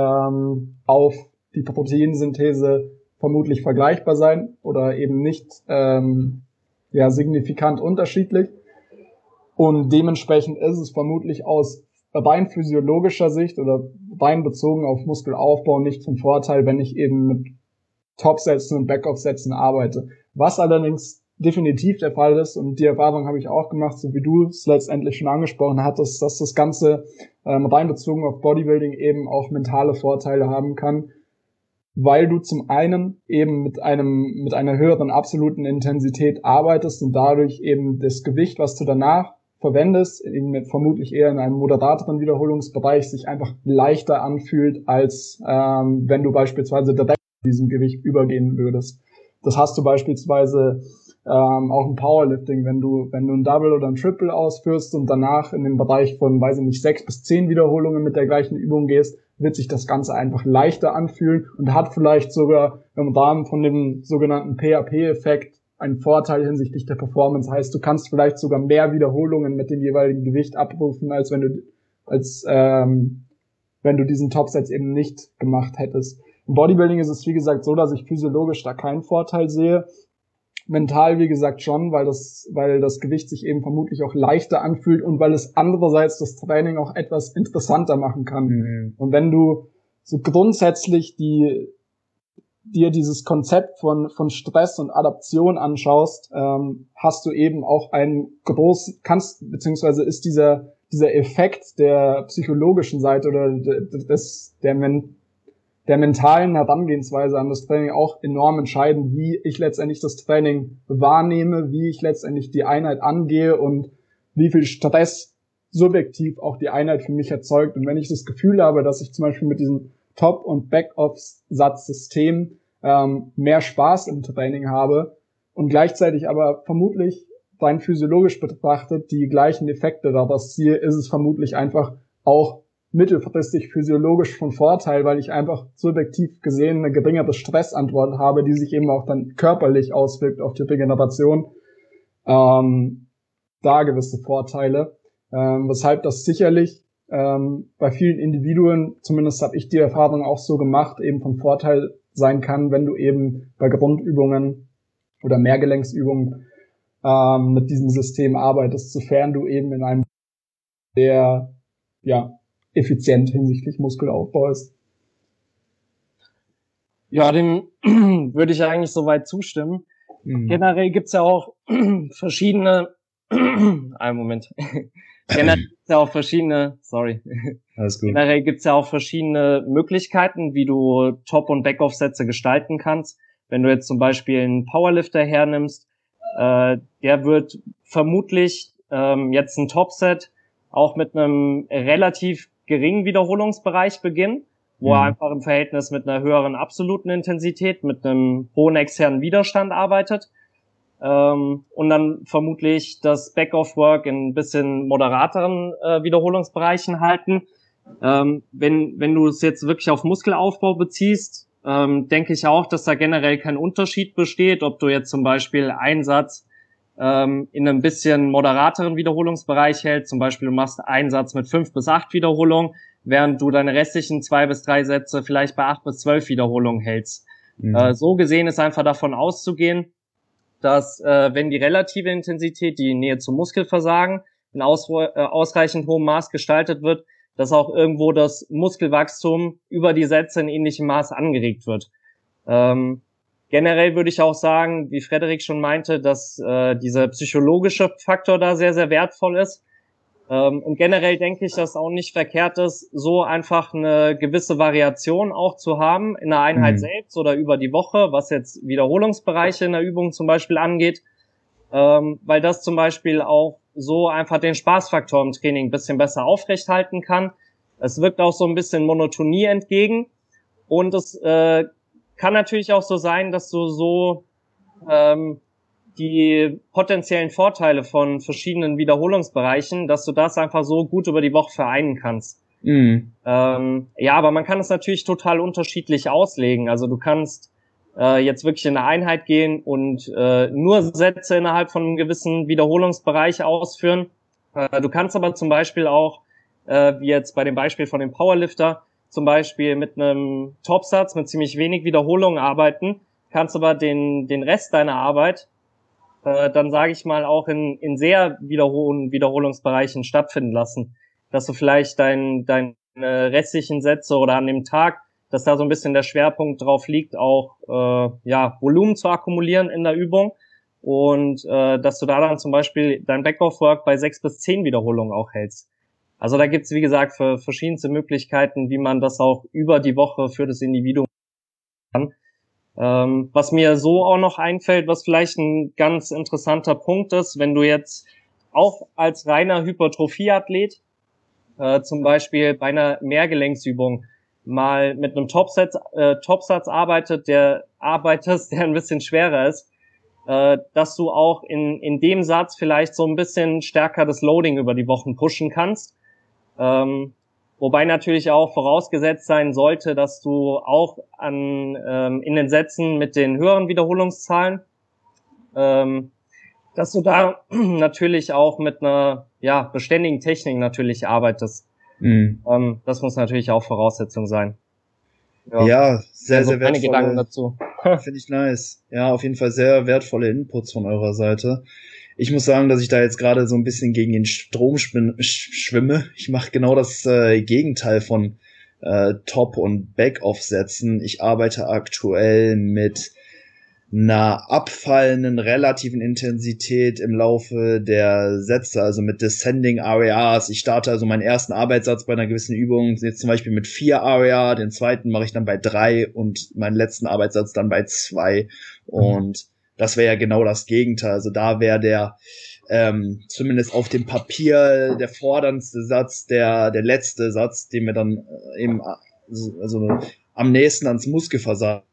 auf die Proteinsynthese vermutlich vergleichbar sein oder eben nicht signifikant unterschiedlich. Und dementsprechend ist es vermutlich aus rein physiologischer Sicht oder rein bezogen auf Muskelaufbau nicht von Vorteil, wenn ich eben mit Topsätzen und Backoff-Sätzen arbeite. Was allerdings definitiv der Fall ist, und die Erfahrung habe ich auch gemacht, so wie du es letztendlich schon angesprochen hattest, dass das Ganze rein bezogen auf Bodybuilding eben auch mentale Vorteile haben kann, weil du zum einen eben mit einer höheren absoluten Intensität arbeitest und dadurch eben das Gewicht, was du danach verwendest, eben vermutlich eher in einem moderateren Wiederholungsbereich, sich einfach leichter anfühlt, als wenn du beispielsweise direkt zu diesem Gewicht übergehen würdest. Das hast du beispielsweise auch im Powerlifting, wenn du ein Double oder ein Triple ausführst und danach in den Bereich von, 6 bis 10 Wiederholungen mit der gleichen Übung gehst, wird sich das Ganze einfach leichter anfühlen und hat vielleicht sogar im Rahmen von dem sogenannten PAP-Effekt einen Vorteil hinsichtlich der Performance. Heißt, du kannst vielleicht sogar mehr Wiederholungen mit dem jeweiligen Gewicht abrufen, als wenn du diesen Topsets eben nicht gemacht hättest. Im Bodybuilding ist es, wie gesagt, so, dass ich physiologisch da keinen Vorteil sehe. Mental, wie gesagt, schon, weil das Gewicht sich eben vermutlich auch leichter anfühlt und weil es andererseits das Training auch etwas interessanter machen kann. Mhm. Und wenn du so grundsätzlich dir dieses Konzept von Stress und Adaption anschaust, hast du eben auch beziehungsweise ist dieser Effekt der psychologischen Seite oder der mentalen Herangehensweise an das Training auch enorm entscheidend, wie ich letztendlich das Training wahrnehme, wie ich letztendlich die Einheit angehe und wie viel Stress subjektiv auch die Einheit für mich erzeugt. Und wenn ich das Gefühl habe, dass ich zum Beispiel mit diesem Top- und Back-Off-Satzsystem mehr Spaß im Training habe und gleichzeitig aber vermutlich rein physiologisch betrachtet die gleichen Effekte daraus ziehe, ist es vermutlich einfach auch mittelfristig physiologisch von Vorteil, weil ich einfach subjektiv gesehen eine geringere Stressantwort habe, die sich eben auch dann körperlich auswirkt auf die Regeneration. Da gewisse Vorteile, weshalb das sicherlich bei vielen Individuen, zumindest habe ich die Erfahrung auch so gemacht, eben von Vorteil sein kann, wenn du eben bei Grundübungen oder Mehrgelenksübungen mit diesem System arbeitest, sofern du eben in einem sehr effizient hinsichtlich Muskelaufbau ist. Ja, dem würde ich eigentlich soweit zustimmen. Generell gibt's ja auch verschiedene einen Moment. Generell gibt's ja auch verschiedene, Alles gut. Generell gibt's ja auch verschiedene Möglichkeiten, wie du Top- und Back-Off-Sätze gestalten kannst. Wenn du jetzt zum Beispiel einen Powerlifter hernimmst, der wird vermutlich jetzt ein Top-Set auch mit einem relativ geringen Wiederholungsbereich beginnen, wo er einfach im Verhältnis mit einer höheren absoluten Intensität, mit einem hohen externen Widerstand arbeitet. Und dann vermutlich das Back-Off-Work in ein bisschen moderateren Wiederholungsbereichen halten. Wenn du es jetzt wirklich auf Muskelaufbau beziehst, denke ich auch, dass da generell kein Unterschied besteht, ob du jetzt zum Beispiel einen Satz in einem bisschen moderateren Wiederholungsbereich hältst, zum Beispiel du machst einen Satz mit 5 bis 8 Wiederholungen, während du deine restlichen 2 bis 3 Sätze vielleicht bei 8 bis 12 Wiederholungen hältst. So gesehen ist einfach davon auszugehen, dass wenn die relative Intensität, die Nähe zum Muskelversagen, in ausreichend hohem Maß gestaltet wird, dass auch irgendwo das Muskelwachstum über die Sätze in ähnlichem Maß angeregt wird. Generell würde ich auch sagen, wie Frederik schon meinte, dass dieser psychologische Faktor da sehr, sehr wertvoll ist. Und generell denke ich, dass es auch nicht verkehrt ist, so einfach eine gewisse Variation auch zu haben in der Einheit selbst oder über die Woche, was jetzt Wiederholungsbereiche in der Übung zum Beispiel angeht, weil das zum Beispiel auch so einfach den Spaßfaktor im Training ein bisschen besser aufrechthalten kann. Es wirkt auch so ein bisschen Monotonie entgegen und es kann natürlich auch so sein, dass du so die potenziellen Vorteile von verschiedenen Wiederholungsbereichen, dass du das einfach so gut über die Woche vereinen kannst. Ja, aber man kann es natürlich total unterschiedlich auslegen. Also du kannst jetzt wirklich in eine Einheit gehen und nur Sätze innerhalb von einem gewissen Wiederholungsbereich ausführen. Du kannst aber zum Beispiel auch, wie jetzt bei dem Beispiel von dem Powerlifter, zum Beispiel mit einem Topsatz mit ziemlich wenig Wiederholungen arbeiten, kannst aber den Rest deiner Arbeit dann sage ich mal auch in sehr hohen Wiederholungsbereichen stattfinden lassen, dass du vielleicht deine restlichen Sätze oder an dem Tag, dass da so ein bisschen der Schwerpunkt drauf liegt, auch Volumen zu akkumulieren in der Übung und dass du da dann zum Beispiel dein Back-Off-Work bei 6 bis 10 Wiederholungen auch hältst. Also da gibt's wie gesagt für verschiedenste Möglichkeiten, wie man das auch über die Woche für das Individuum kann. Was mir so auch noch einfällt, was vielleicht ein ganz interessanter Punkt ist, wenn du jetzt auch als reiner Hypertrophieathlet zum Beispiel bei einer Mehrgelenksübung mal mit einem Topsatz arbeitest, der ein bisschen schwerer ist, dass du auch in dem Satz vielleicht so ein bisschen stärker das Loading über die Wochen pushen kannst. Wobei natürlich auch vorausgesetzt sein sollte, dass du auch in den Sätzen mit den höheren Wiederholungszahlen, dass du da natürlich auch mit einer beständigen Technik natürlich arbeitest. Das muss natürlich auch Voraussetzung sein. Ja, sehr, also sehr wertvolle. Meine Gedanken dazu. Finde ich nice. Ja, auf jeden Fall sehr wertvolle Inputs von eurer Seite. Ich muss sagen, dass ich da jetzt gerade so ein bisschen gegen den Strom schwimme. Ich mache genau das Gegenteil von Top- und Back-Off-Sätzen. Ich arbeite aktuell mit einer abfallenden relativen Intensität im Laufe der Sätze, also mit Descending RARs. Ich starte also meinen ersten Arbeitssatz bei einer gewissen Übung, jetzt zum Beispiel mit 4 RAR, den zweiten mache ich dann bei 3 und meinen letzten Arbeitssatz dann bei 2. Und das wäre ja genau das Gegenteil. Also da wäre zumindest auf dem Papier der forderndste Satz, der letzte Satz, den wir dann eben also am nächsten ans Muskelversagen.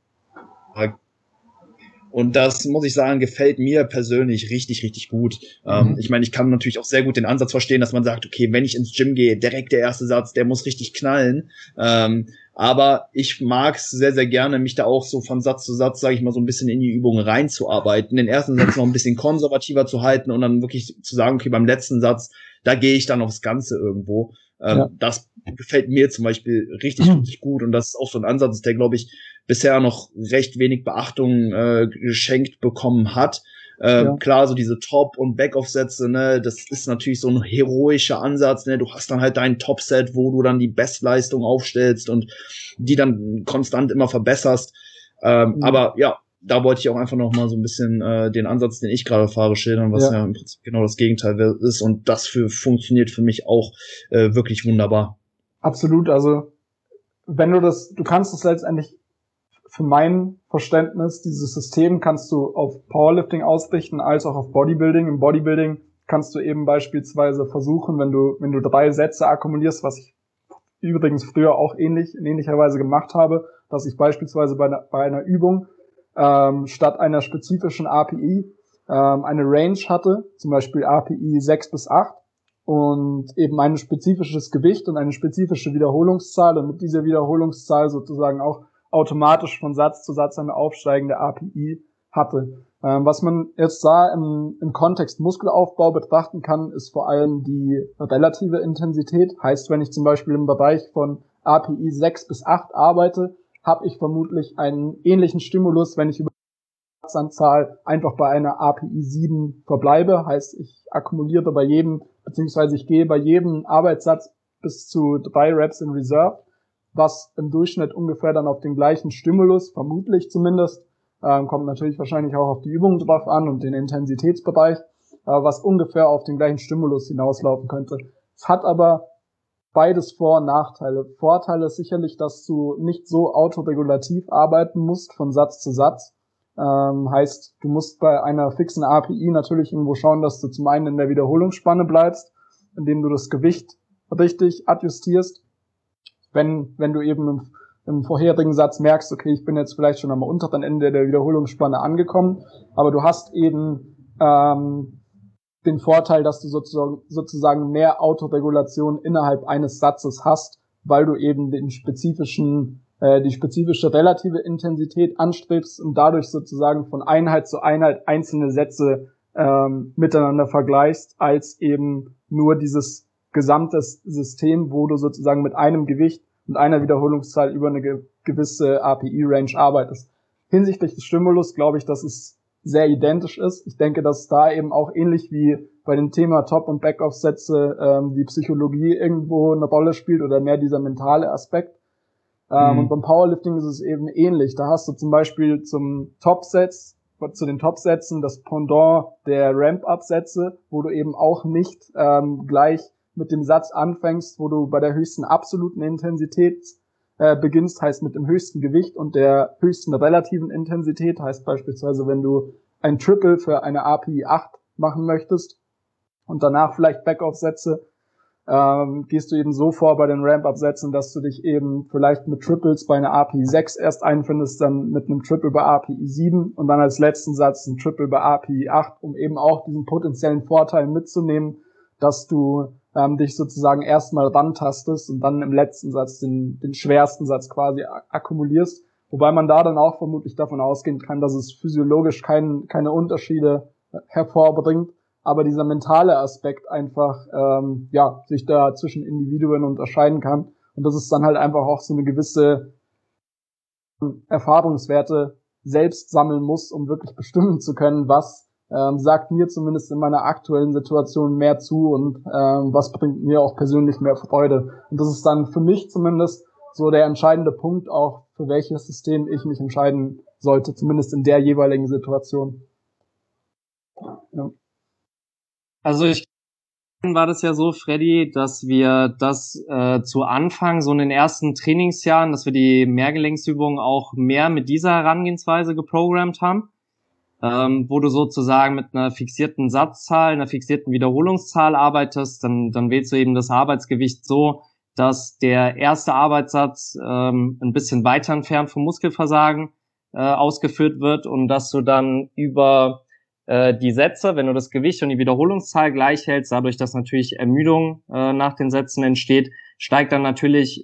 Und das, muss ich sagen, gefällt mir persönlich richtig, richtig gut. Ich meine, ich kann natürlich auch sehr gut den Ansatz verstehen, dass man sagt, okay, wenn ich ins Gym gehe, direkt der erste Satz, der muss richtig knallen. Aber ich mag es sehr, sehr gerne, mich da auch so von Satz zu Satz, sage ich mal, so ein bisschen in die Übung reinzuarbeiten, den ersten Satz noch ein bisschen konservativer zu halten und dann wirklich zu sagen, okay, beim letzten Satz, da gehe ich dann aufs Ganze irgendwo. Das gefällt mir zum Beispiel richtig, richtig gut und das ist auch so ein Ansatz, der, glaube ich, bisher noch recht wenig Beachtung geschenkt bekommen hat. Klar, so diese Top- und Back-Off-Sätze, ne, das ist natürlich so ein heroischer Ansatz, ne, du hast dann halt dein Top-Set, wo du dann die Bestleistung aufstellst und die dann konstant immer verbesserst. Aber ja, da wollte ich auch einfach noch mal so ein bisschen den Ansatz, den ich gerade fahre, schildern, was ja im Prinzip genau das Gegenteil ist und das funktioniert für mich auch wirklich wunderbar. Absolut, also du kannst es letztendlich für mein Verständnis, dieses System kannst du auf Powerlifting ausrichten, als auch auf Bodybuilding. Im Bodybuilding kannst du eben beispielsweise versuchen, wenn du 3 Sätze akkumulierst, was ich übrigens früher auch in ähnlicher Weise gemacht habe, dass ich beispielsweise bei einer Übung statt einer spezifischen API eine Range hatte, zum Beispiel API 6 bis 8 und eben ein spezifisches Gewicht und eine spezifische Wiederholungszahl und mit dieser Wiederholungszahl sozusagen auch automatisch von Satz zu Satz eine aufsteigende API hatte. Was man jetzt da im Kontext Muskelaufbau betrachten kann, ist vor allem die relative Intensität. Heißt, wenn ich zum Beispiel im Bereich von API 6 bis 8 arbeite, habe ich vermutlich einen ähnlichen Stimulus, wenn ich über die Satzanzahl einfach bei einer API 7 verbleibe. Heißt, ich akkumuliere bei jedem, beziehungsweise ich gehe bei jedem Arbeitssatz bis zu 3 Reps in Reserve, was im Durchschnitt ungefähr dann auf den gleichen Stimulus, vermutlich zumindest, kommt natürlich wahrscheinlich auch auf die Übung drauf an und den Intensitätsbereich, was ungefähr auf den gleichen Stimulus hinauslaufen könnte. Es hat aber beides Vor- und Nachteile. Vorteil ist sicherlich, dass du nicht so autoregulativ arbeiten musst von Satz zu Satz. Heißt, du musst bei einer fixen API natürlich irgendwo schauen, dass du zum einen in der Wiederholungsspanne bleibst, indem du das Gewicht richtig adjustierst. Wenn du eben im vorherigen Satz merkst, okay, ich bin jetzt vielleicht schon am unteren Ende der Wiederholungsspanne angekommen, aber du hast eben den Vorteil, dass du sozusagen mehr Autoregulation innerhalb eines Satzes hast, weil du eben die spezifische relative Intensität anstrebst und dadurch sozusagen von Einheit zu Einheit einzelne Sätze miteinander vergleichst, als eben nur dieses gesamte System, wo du sozusagen mit einem Gewicht und einer Wiederholungszahl über eine gewisse API-Range arbeitest. Hinsichtlich des Stimulus glaube ich, dass es sehr identisch ist. Ich denke, dass da eben auch ähnlich wie bei dem Thema Top- und Back-Off-Sätze die Psychologie irgendwo eine Rolle spielt oder mehr dieser mentale Aspekt. Und beim Powerlifting ist es eben ähnlich. Da hast du zum Beispiel zu den Top-Sätzen das Pendant der Ramp-Up-Sätze, wo du eben auch nicht gleich mit dem Satz anfängst, wo du bei der höchsten absoluten Intensität beginnst, heißt mit dem höchsten Gewicht und der höchsten relativen Intensität, heißt beispielsweise, wenn du ein Triple für eine API 8 machen möchtest und danach vielleicht Back-Off-Sätze, gehst du eben so vor bei den Ramp-Up-Sätzen, dass du dich eben vielleicht mit Triples bei einer API 6 erst einfindest, dann mit einem Triple bei API 7 und dann als letzten Satz ein Triple bei API 8, um eben auch diesen potenziellen Vorteil mitzunehmen, dass du dich sozusagen erstmal rantastest und dann im letzten Satz den schwersten Satz quasi akkumulierst. Wobei man da dann auch vermutlich davon ausgehen kann, dass es physiologisch keine Unterschiede hervorbringt, aber dieser mentale Aspekt einfach sich da zwischen Individuen unterscheiden kann. Und das ist dann halt einfach auch so eine gewisse Erfahrungswerte selbst sammeln muss, um wirklich bestimmen zu können, was sagt mir zumindest in meiner aktuellen Situation mehr zu und was bringt mir auch persönlich mehr Freude. Und das ist dann für mich zumindest so der entscheidende Punkt auch, für welches System ich mich entscheiden sollte, zumindest in der jeweiligen Situation. Ja. Also war das ja so, Freddy, dass wir das zu Anfang, so in den ersten Trainingsjahren, dass wir die Mehrgelenksübungen auch mehr mit dieser Herangehensweise geprogrammt haben. wo du sozusagen mit einer fixierten Satzzahl, einer fixierten Wiederholungszahl arbeitest, dann wählst du eben das Arbeitsgewicht so, dass der erste Arbeitssatz ein bisschen weiter entfernt vom Muskelversagen ausgeführt wird und dass du dann über die Sätze, wenn du das Gewicht und die Wiederholungszahl gleich hältst, dadurch, dass natürlich Ermüdung nach den Sätzen entsteht, steigt natürlich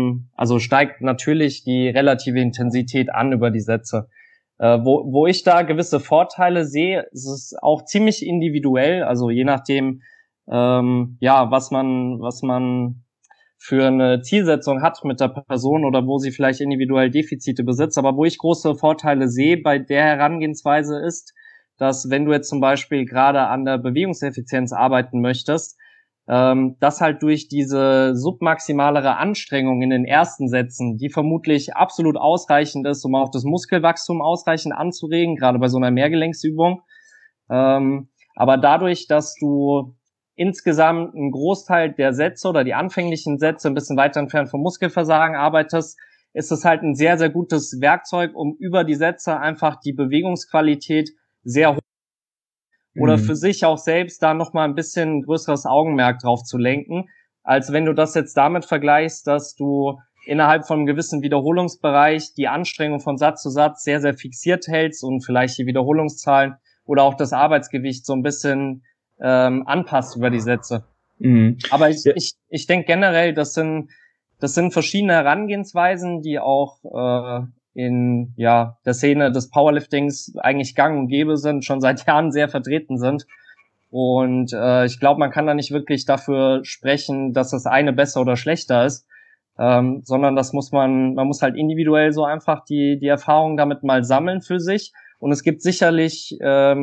die relative Intensität an über die Sätze. Wo ich da gewisse Vorteile sehe, ist es auch ziemlich individuell, also je nachdem, was man für eine Zielsetzung hat mit der Person oder wo sie vielleicht individuell Defizite besitzt. Aber wo ich große Vorteile sehe bei der Herangehensweise ist, dass wenn du jetzt zum Beispiel gerade an der Bewegungseffizienz arbeiten möchtest, dass halt durch diese submaximalere Anstrengung in den ersten Sätzen, die vermutlich absolut ausreichend ist, um auch das Muskelwachstum ausreichend anzuregen, gerade bei so einer Mehrgelenksübung. Aber dadurch, dass du insgesamt einen Großteil der Sätze oder die anfänglichen Sätze ein bisschen weiter entfernt vom Muskelversagen arbeitest, ist es halt ein sehr, sehr gutes Werkzeug, um über die Sätze einfach die Bewegungsqualität sehr hoch oder für sich auch selbst da nochmal ein bisschen größeres Augenmerk drauf zu lenken, als wenn du das jetzt damit vergleichst, dass du innerhalb von einem gewissen Wiederholungsbereich die Anstrengung von Satz zu Satz sehr, sehr fixiert hältst und vielleicht die Wiederholungszahlen oder auch das Arbeitsgewicht so ein bisschen anpasst über die Sätze. Aber ich denke generell, das sind verschiedene Herangehensweisen, die auch in der Szene des Powerliftings eigentlich gang und gäbe sind, schon seit Jahren sehr vertreten sind. Und ich glaube, man kann da nicht wirklich dafür sprechen, dass das eine besser oder schlechter ist, sondern man muss halt individuell so einfach die Erfahrung damit mal sammeln für sich. Und es gibt sicherlich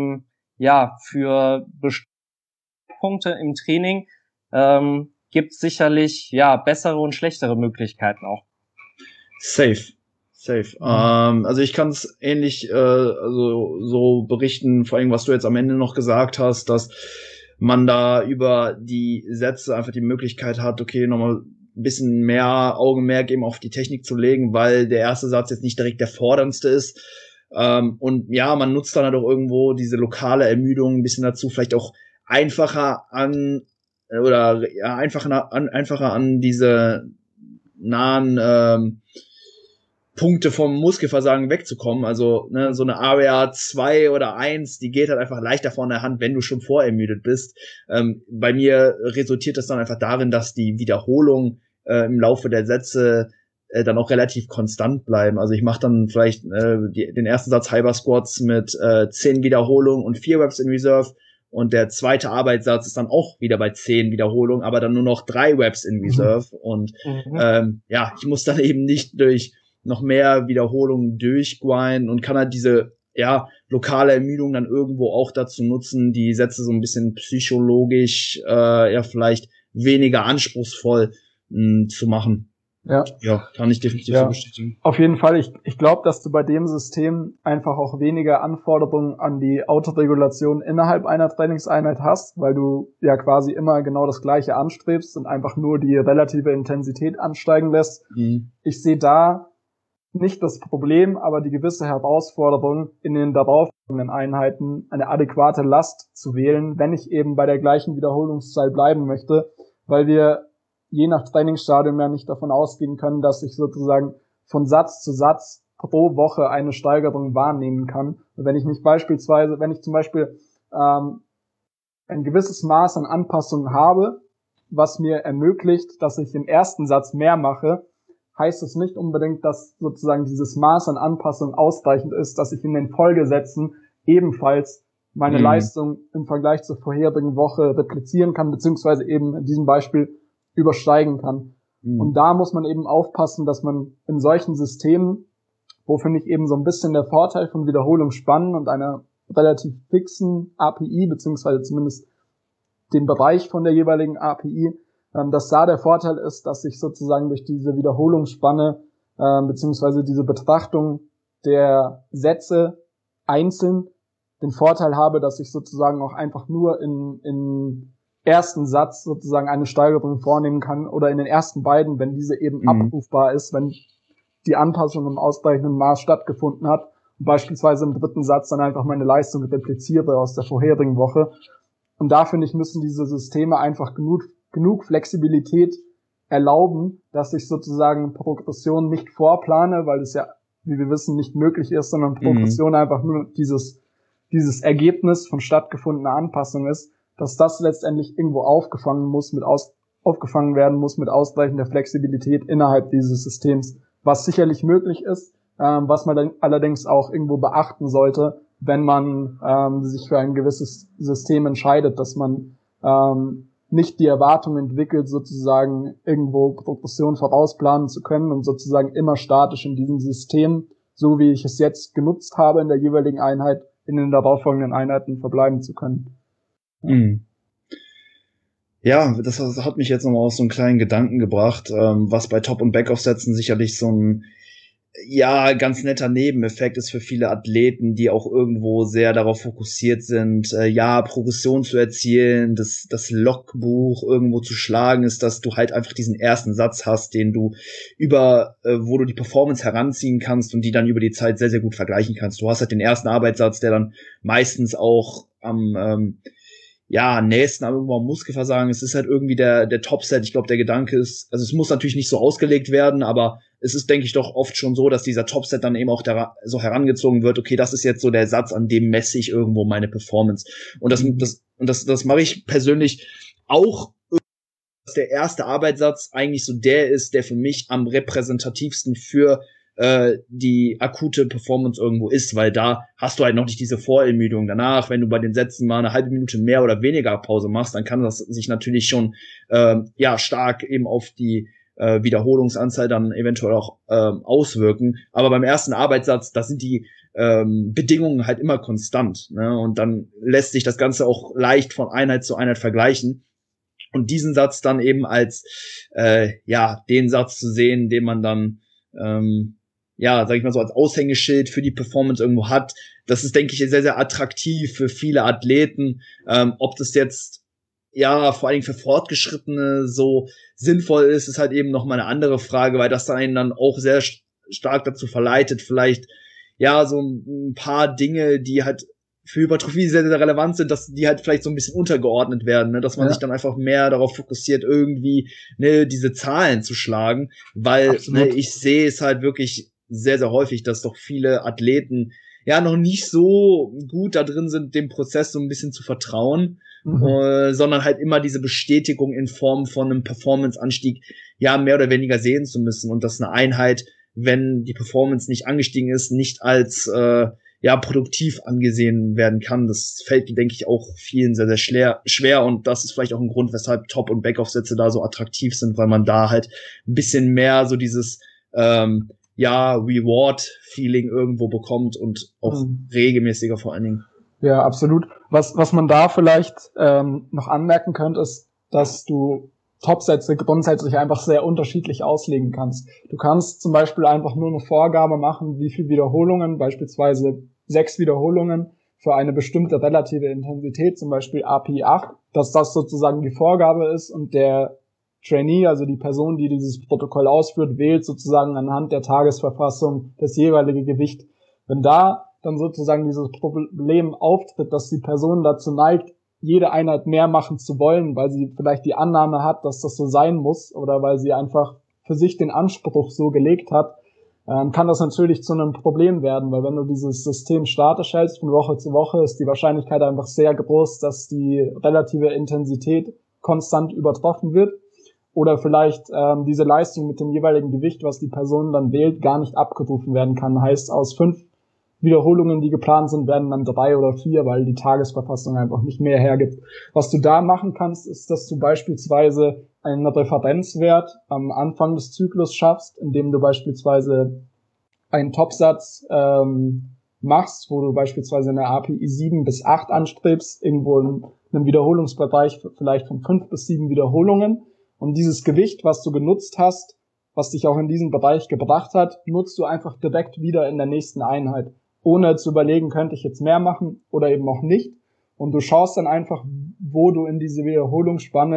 für bestimmte Punkte im Training gibt es sicherlich bessere und schlechtere Möglichkeiten auch. Safe. Also ich kann es ähnlich so berichten, vor allem was du jetzt am Ende noch gesagt hast, dass man da über die Sätze einfach die Möglichkeit hat, okay, nochmal ein bisschen mehr Augenmerk eben auf die Technik zu legen, weil der erste Satz jetzt nicht direkt der forderndste ist. Und ja, man nutzt dann halt auch irgendwo diese lokale Ermüdung ein bisschen dazu, vielleicht auch einfacher an diese nahen Punkte vom Muskelversagen wegzukommen. Also so eine Area 2 oder 1, die geht halt einfach leichter von der Hand, wenn du schon vorermüdet bist. Bei mir resultiert das dann einfach darin, dass die Wiederholungen im Laufe der Sätze dann auch relativ konstant bleiben. Also ich mache dann vielleicht den ersten Satz Hyper Squats mit 10 Wiederholungen und 4 Reps in Reserve. Und der zweite Arbeitssatz ist dann auch wieder bei 10 Wiederholungen, aber dann nur noch 3 Reps in Reserve. Und ich muss dann eben nicht durch noch mehr Wiederholungen durchgrinden und kann halt diese lokale Ermüdung dann irgendwo auch dazu nutzen, die Sätze so ein bisschen psychologisch vielleicht weniger anspruchsvoll zu machen. Ja, kann ich definitiv so bestätigen. Auf jeden Fall. Ich glaube, dass du bei dem System einfach auch weniger Anforderungen an die Autoregulation innerhalb einer Trainingseinheit hast, weil du ja quasi immer genau das Gleiche anstrebst und einfach nur die relative Intensität ansteigen lässt. Ich sehe da nicht das Problem, aber die gewisse Herausforderung, in den darauffolgenden Einheiten eine adäquate Last zu wählen, wenn ich eben bei der gleichen Wiederholungszahl bleiben möchte, weil wir je nach Trainingsstadium ja nicht davon ausgehen können, dass ich sozusagen von Satz zu Satz pro Woche eine Steigerung wahrnehmen kann. Und wenn ich zum Beispiel ein gewisses Maß an Anpassung habe, was mir ermöglicht, dass ich im ersten Satz mehr mache, heißt es nicht unbedingt, dass sozusagen dieses Maß an Anpassung ausreichend ist, dass ich in den Folgesätzen ebenfalls meine Leistung im Vergleich zur vorherigen Woche replizieren kann, beziehungsweise eben in diesem Beispiel übersteigen kann. Und da muss man eben aufpassen, dass man in solchen Systemen, wo finde ich eben so ein bisschen der Vorteil von Wiederholungsspannen und einer relativ fixen API, beziehungsweise zumindest den Bereich von der jeweiligen API, dass da der Vorteil ist, dass ich sozusagen durch diese Wiederholungsspanne beziehungsweise diese Betrachtung der Sätze einzeln den Vorteil habe, dass ich sozusagen auch einfach nur in ersten Satz sozusagen eine Steigerung vornehmen kann oder in den ersten beiden, wenn diese eben abrufbar ist, wenn die Anpassung im ausreichenden Maß stattgefunden hat beispielsweise im dritten Satz dann einfach meine Leistung repliziere aus der vorherigen Woche. Und da, finde ich, müssen diese Systeme einfach genug Flexibilität erlauben, dass ich sozusagen Progression nicht vorplane, weil es ja, wie wir wissen, nicht möglich ist, sondern Progression einfach nur dieses Ergebnis von stattgefundener Anpassung ist, dass das letztendlich irgendwo aufgefangen werden muss mit ausreichender Flexibilität innerhalb dieses Systems, was sicherlich möglich ist, was man dann allerdings auch irgendwo beachten sollte, wenn man sich für ein gewisses System entscheidet, dass man nicht die Erwartung entwickelt, sozusagen irgendwo Progression vorausplanen zu können und sozusagen immer statisch in diesem System, so wie ich es jetzt genutzt habe in der jeweiligen Einheit, in den darauffolgenden Einheiten verbleiben zu können. Ja, das hat mich jetzt nochmal auf so einen kleinen Gedanken gebracht, was bei Top- und Backoff-Sätzen sicherlich so ein ganz netter Nebeneffekt ist für viele Athleten, die auch irgendwo sehr darauf fokussiert sind, Progression zu erzielen, das Logbuch irgendwo zu schlagen, ist, dass du halt einfach diesen ersten Satz hast, den du wo du die Performance heranziehen kannst und die dann über die Zeit sehr, sehr gut vergleichen kannst. Du hast halt den ersten Arbeitssatz, der dann meistens auch am nächsten irgendwo am Muskelversagen. Es ist halt irgendwie der Topset. Ich glaube, der Gedanke ist, also es muss natürlich nicht so ausgelegt werden, aber es ist, denke ich, doch oft schon so, dass dieser Topset dann eben auch so herangezogen wird, okay, das ist jetzt so der Satz, an dem messe ich irgendwo meine Performance. Und das mache ich persönlich auch, dass der erste Arbeitssatz eigentlich so der ist, der für mich am repräsentativsten für die akute Performance irgendwo ist, weil da hast du halt noch nicht diese Vorermüdung. Danach, wenn du bei den Sätzen mal eine halbe Minute mehr oder weniger Pause machst, dann kann das sich natürlich schon stark eben auf die Wiederholungsanzahl dann eventuell auch auswirken. Aber beim ersten Arbeitssatz, da sind die Bedingungen halt immer konstant, ne? Und dann lässt sich das Ganze auch leicht von Einheit zu Einheit vergleichen. Und diesen Satz dann eben als den Satz zu sehen, den man dann sag ich mal so, als Aushängeschild für die Performance irgendwo hat. Das ist, denke ich, sehr, sehr attraktiv für viele Athleten. Ob das jetzt, vor allen Dingen für Fortgeschrittene so sinnvoll ist, ist halt eben noch mal eine andere Frage, weil das einen dann auch sehr stark dazu verleitet, vielleicht, so ein paar Dinge, die halt für Hypertrophie sehr, sehr relevant sind, dass die halt vielleicht so ein bisschen untergeordnet werden, ne? Dass man sich dann einfach mehr darauf fokussiert, irgendwie diese Zahlen zu schlagen, weil ich sehe es halt wirklich sehr, sehr häufig, dass doch viele Athleten noch nicht so gut da drin sind, dem Prozess so ein bisschen zu vertrauen, sondern halt immer diese Bestätigung in Form von einem Performance-Anstieg mehr oder weniger sehen zu müssen und dass eine Einheit, wenn die Performance nicht angestiegen ist, nicht als produktiv angesehen werden kann. Das fällt, denke ich, auch vielen sehr, sehr schwer und das ist vielleicht auch ein Grund, weshalb Top- und Backoff-Sätze da so attraktiv sind, weil man da halt ein bisschen mehr so dieses Reward-Feeling irgendwo bekommt und auch regelmäßiger vor allen Dingen. Ja, absolut. Was man da vielleicht noch anmerken könnte, ist, dass du Topsätze grundsätzlich einfach sehr unterschiedlich auslegen kannst. Du kannst zum Beispiel einfach nur eine Vorgabe machen, wie viele Wiederholungen, beispielsweise 6 Wiederholungen für eine bestimmte relative Intensität, zum Beispiel API 8, dass das sozusagen die Vorgabe ist und der Trainee, also die Person, die dieses Protokoll ausführt, wählt sozusagen anhand der Tagesverfassung das jeweilige Gewicht. Wenn da dann sozusagen dieses Problem auftritt, dass die Person dazu neigt, jede Einheit mehr machen zu wollen, weil sie vielleicht die Annahme hat, dass das so sein muss oder weil sie einfach für sich den Anspruch so gelegt hat, kann das natürlich zu einem Problem werden, weil wenn du dieses System statisch hältst von Woche zu Woche, ist die Wahrscheinlichkeit einfach sehr groß, dass die relative Intensität konstant übertroffen wird oder vielleicht diese Leistung mit dem jeweiligen Gewicht, was die Person dann wählt, gar nicht abgerufen werden kann. Heißt, aus 5 Wiederholungen, die geplant sind, werden dann 3 oder 4, weil die Tagesverfassung einfach nicht mehr hergibt. Was du da machen kannst, ist, dass du beispielsweise einen Referenzwert am Anfang des Zyklus schaffst, indem du beispielsweise einen Topsatz machst, wo du beispielsweise eine API 7 bis 8 anstrebst, irgendwo in einem Wiederholungsbereich vielleicht von 5 bis 7 Wiederholungen. Und dieses Gewicht, was du genutzt hast, was dich auch in diesen Bereich gebracht hat, nutzt du einfach direkt wieder in der nächsten Einheit, ohne zu überlegen, könnte ich jetzt mehr machen oder eben auch nicht. Und du schaust dann einfach, wo du in diese Wiederholungsspanne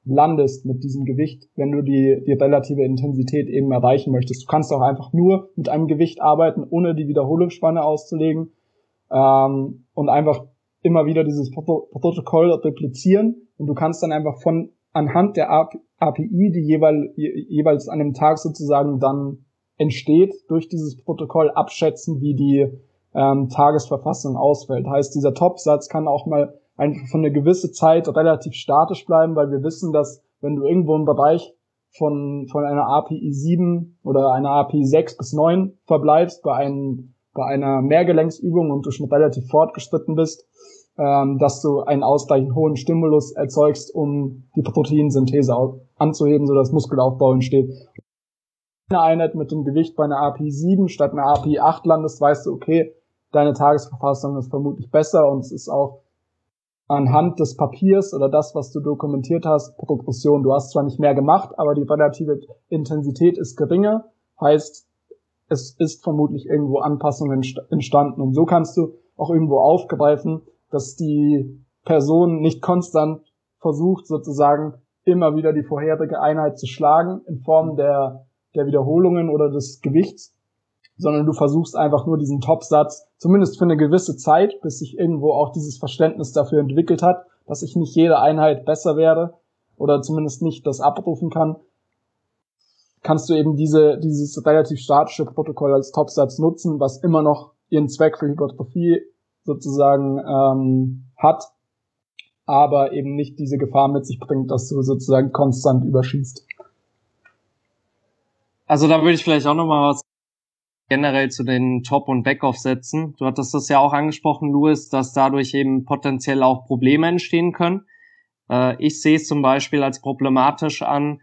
landest mit diesem Gewicht, wenn du die relative Intensität eben erreichen möchtest. Du kannst auch einfach nur mit einem Gewicht arbeiten, ohne die Wiederholungsspanne auszulegen, und einfach immer wieder dieses Protokoll replizieren, und du kannst dann einfach anhand der API, die jeweils an dem Tag sozusagen dann entsteht, durch dieses Protokoll abschätzen, wie die Tagesverfassung ausfällt. Heißt, dieser Topsatz kann auch mal einfach für eine gewisse Zeit relativ statisch bleiben, weil wir wissen, dass wenn du irgendwo im Bereich von einer API 7 oder einer API 6 bis 9 verbleibst bei einer Mehrgelenksübung und du schon relativ fortgeschritten bist, dass du einen ausreichend hohen Stimulus erzeugst, um die Proteinsynthese anzuheben, sodass Muskelaufbau entsteht. Eine Einheit mit dem Gewicht bei einer API 7 statt einer API 8 landest, weißt du, okay, deine Tagesverfassung ist vermutlich besser, und es ist auch anhand des Papiers oder das, was du dokumentiert hast, Progression. Du hast zwar nicht mehr gemacht, aber die relative Intensität ist geringer, heißt, es ist vermutlich irgendwo Anpassungen entstanden, und so kannst du auch irgendwo aufgreifen, dass die Person nicht konstant versucht, sozusagen immer wieder die vorherige Einheit zu schlagen in Form der Wiederholungen oder des Gewichts, sondern du versuchst einfach nur diesen Topsatz, zumindest für eine gewisse Zeit, bis sich irgendwo auch dieses Verständnis dafür entwickelt hat, dass ich nicht jede Einheit besser werde oder zumindest nicht das abrufen kann, kannst du eben dieses relativ statische Protokoll als Topsatz nutzen, was immer noch ihren Zweck für Hypertrophie sozusagen hat, aber eben nicht diese Gefahr mit sich bringt, dass du sozusagen konstant überschießt. Also da würde ich vielleicht auch nochmal was generell zu den Top- und Backoff-Sätzen. Du hattest das ja auch angesprochen, Louis, dass dadurch eben potenziell auch Probleme entstehen können. Ich sehe es zum Beispiel als problematisch an.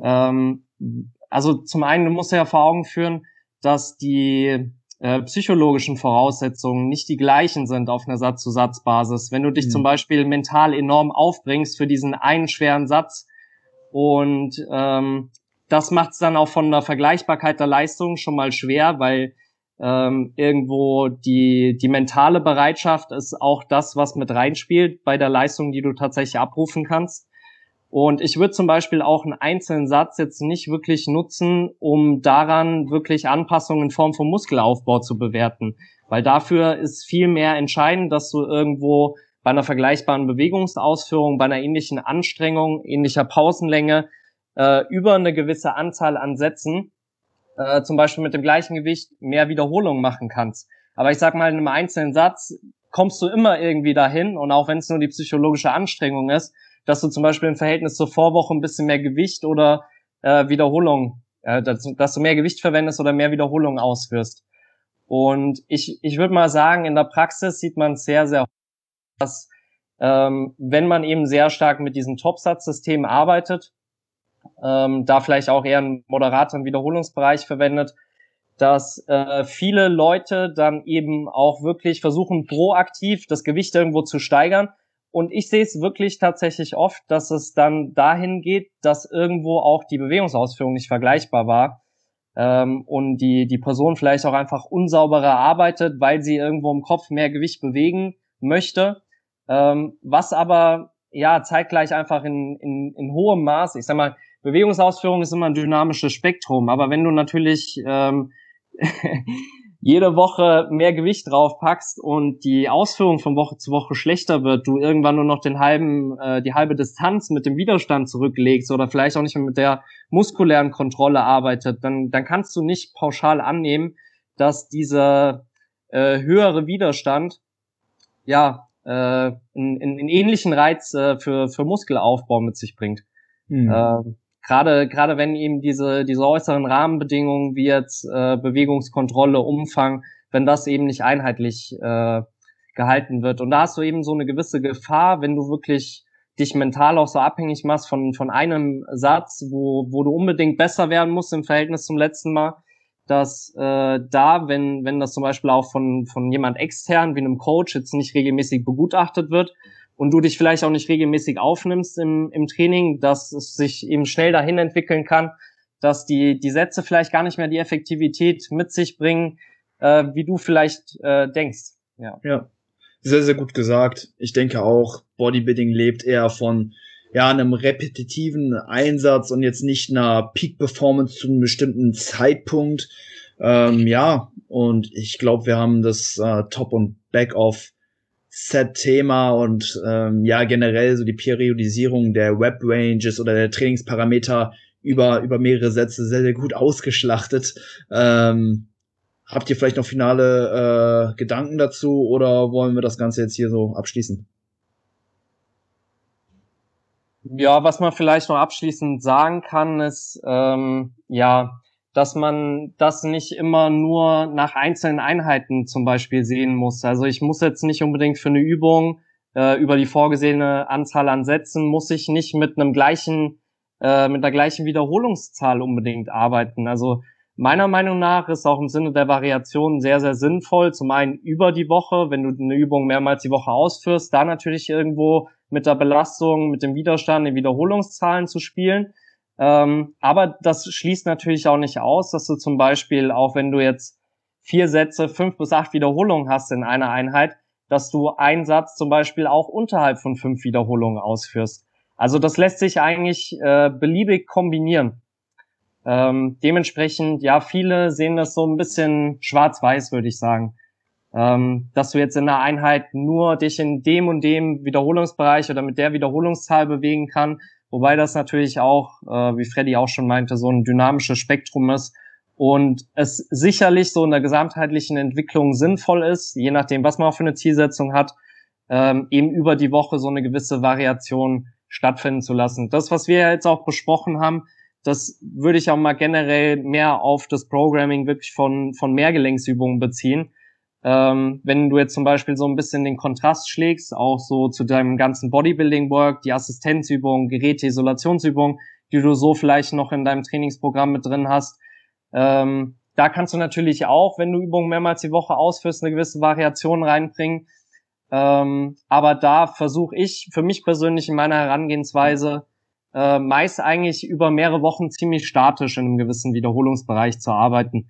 Also zum einen, du musst ja vor Augen führen, dass die psychologischen Voraussetzungen nicht die gleichen sind auf einer Satz-zu-Satz-Basis. Wenn du dich zum Beispiel mental enorm aufbringst für diesen einen schweren Satz, und das macht es dann auch von der Vergleichbarkeit der Leistung schon mal schwer, weil irgendwo die mentale Bereitschaft ist auch das, was mit reinspielt bei der Leistung, die du tatsächlich abrufen kannst. Und ich würde zum Beispiel auch einen einzelnen Satz jetzt nicht wirklich nutzen, um daran wirklich Anpassungen in Form von Muskelaufbau zu bewerten. Weil dafür ist viel mehr entscheidend, dass du irgendwo bei einer vergleichbaren Bewegungsausführung, bei einer ähnlichen Anstrengung, ähnlicher Pausenlänge, über eine gewisse Anzahl an Sätzen, zum Beispiel mit dem gleichen Gewicht, mehr Wiederholungen machen kannst. Aber ich sag mal, in einem einzelnen Satz kommst du immer irgendwie dahin, und auch wenn es nur die psychologische Anstrengung ist, dass du zum Beispiel im Verhältnis zur Vorwoche ein bisschen mehr Gewicht oder Wiederholung, dass du mehr Gewicht verwendest oder mehr Wiederholungen ausführst. Und ich würde mal sagen, in der Praxis sieht man sehr, sehr, dass wenn man eben sehr stark mit diesem Topsatz-System arbeitet, da vielleicht auch eher einen moderateren Wiederholungsbereich verwendet, dass viele Leute dann eben auch wirklich versuchen, proaktiv das Gewicht irgendwo zu steigern. Und ich sehe es wirklich tatsächlich oft, dass es dann dahin geht, dass irgendwo auch die Bewegungsausführung nicht vergleichbar war, und die Person vielleicht auch einfach unsauberer arbeitet, weil sie irgendwo im Kopf mehr Gewicht bewegen möchte, was aber ja zeitgleich einfach in hohem Maß, ich sag mal, Bewegungsausführung ist immer ein dynamisches Spektrum, aber wenn du natürlich jede Woche mehr Gewicht draufpackst und die Ausführung von Woche zu Woche schlechter wird, du irgendwann nur noch die halbe Distanz mit dem Widerstand zurücklegst oder vielleicht auch nicht mehr mit der muskulären Kontrolle arbeitet, dann kannst du nicht pauschal annehmen, dass dieser höhere Widerstand ja einen ähnlichen Reiz für Muskelaufbau mit sich bringt. Gerade wenn eben diese äußeren Rahmenbedingungen wie jetzt Bewegungskontrolle, Umfang, wenn das eben nicht einheitlich gehalten wird. Und da hast du eben so eine gewisse Gefahr, wenn du wirklich dich mental auch so abhängig machst von einem Satz, wo du unbedingt besser werden musst im Verhältnis zum letzten Mal, dass wenn das zum Beispiel auch von jemand extern wie einem Coach jetzt nicht regelmäßig begutachtet wird, und du dich vielleicht auch nicht regelmäßig aufnimmst im Training, dass es sich eben schnell dahin entwickeln kann, dass die Sätze vielleicht gar nicht mehr die Effektivität mit sich bringen, wie du vielleicht denkst. Ja, sehr, sehr gut gesagt. Ich denke auch, Bodybuilding lebt eher von einem repetitiven Einsatz und jetzt nicht einer Peak-Performance zu einem bestimmten Zeitpunkt. Und ich glaube, wir haben das Top- und Back-Off-Set-Thema und generell so die Periodisierung der Web-Ranges oder der Trainingsparameter über mehrere Sätze sehr, sehr gut ausgeschlachtet. Habt ihr vielleicht noch finale Gedanken dazu oder wollen wir das Ganze jetzt hier so abschließen? Ja, was man vielleicht noch abschließend sagen kann, ist, dass man das nicht immer nur nach einzelnen Einheiten zum Beispiel sehen muss. Also ich muss jetzt nicht unbedingt für eine Übung über die vorgesehene Anzahl an Sätzen, muss ich nicht mit einer gleichen Wiederholungszahl unbedingt arbeiten. Also meiner Meinung nach ist auch im Sinne der Variation sehr, sehr sinnvoll. Zum einen über die Woche, wenn du eine Übung mehrmals die Woche ausführst, da natürlich irgendwo mit der Belastung, mit dem Widerstand, den Wiederholungszahlen zu spielen. Aber das schließt natürlich auch nicht aus, dass du zum Beispiel, auch wenn du jetzt 4 Sätze, 5 bis 8 Wiederholungen hast in einer Einheit, dass du einen Satz zum Beispiel auch unterhalb von 5 Wiederholungen ausführst. Also das lässt sich eigentlich beliebig kombinieren. Dementsprechend, ja, viele sehen das so ein bisschen schwarz-weiß, würde ich sagen. Dass du jetzt in einer Einheit nur dich in dem und dem Wiederholungsbereich oder mit der Wiederholungszahl bewegen kann, wobei das natürlich auch, wie Freddy auch schon meinte, so ein dynamisches Spektrum ist und es sicherlich so in der gesamtheitlichen Entwicklung sinnvoll ist, je nachdem, was man auch für eine Zielsetzung hat, eben über die Woche so eine gewisse Variation stattfinden zu lassen. Das, was wir jetzt auch besprochen haben, das würde ich auch mal generell mehr auf das Programming wirklich von Mehrgelenksübungen beziehen. Wenn du jetzt zum Beispiel so ein bisschen den Kontrast schlägst, auch so zu deinem ganzen Bodybuilding-Work, die Assistenzübungen, Geräte-Isolationsübungen, die du so vielleicht noch in deinem Trainingsprogramm mit drin hast, da kannst du natürlich auch, wenn du Übungen mehrmals die Woche ausführst, eine gewisse Variation reinbringen. Aber da versuche ich für mich persönlich in meiner Herangehensweise meist eigentlich über mehrere Wochen ziemlich statisch in einem gewissen Wiederholungsbereich zu arbeiten.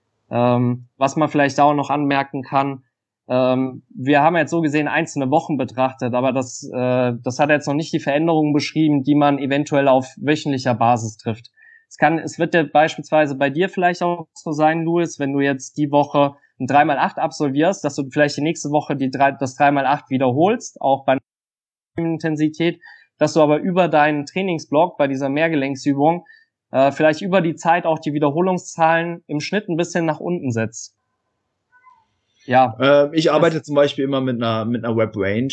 Was man vielleicht auch noch anmerken kann, wir haben jetzt so gesehen einzelne Wochen betrachtet, aber das hat jetzt noch nicht die Veränderungen beschrieben, die man eventuell auf wöchentlicher Basis trifft. Es wird ja beispielsweise bei dir vielleicht auch so sein, Louis, wenn du jetzt die Woche ein 3x8 absolvierst, dass du vielleicht die nächste Woche das 3x8 wiederholst, auch bei Intensität, dass du aber über deinen Trainingsblock bei dieser Mehrgelenksübung vielleicht über die Zeit auch die Wiederholungszahlen im Schnitt ein bisschen nach unten setzt. Ja. Ich arbeite zum Beispiel immer mit einer Web-Range.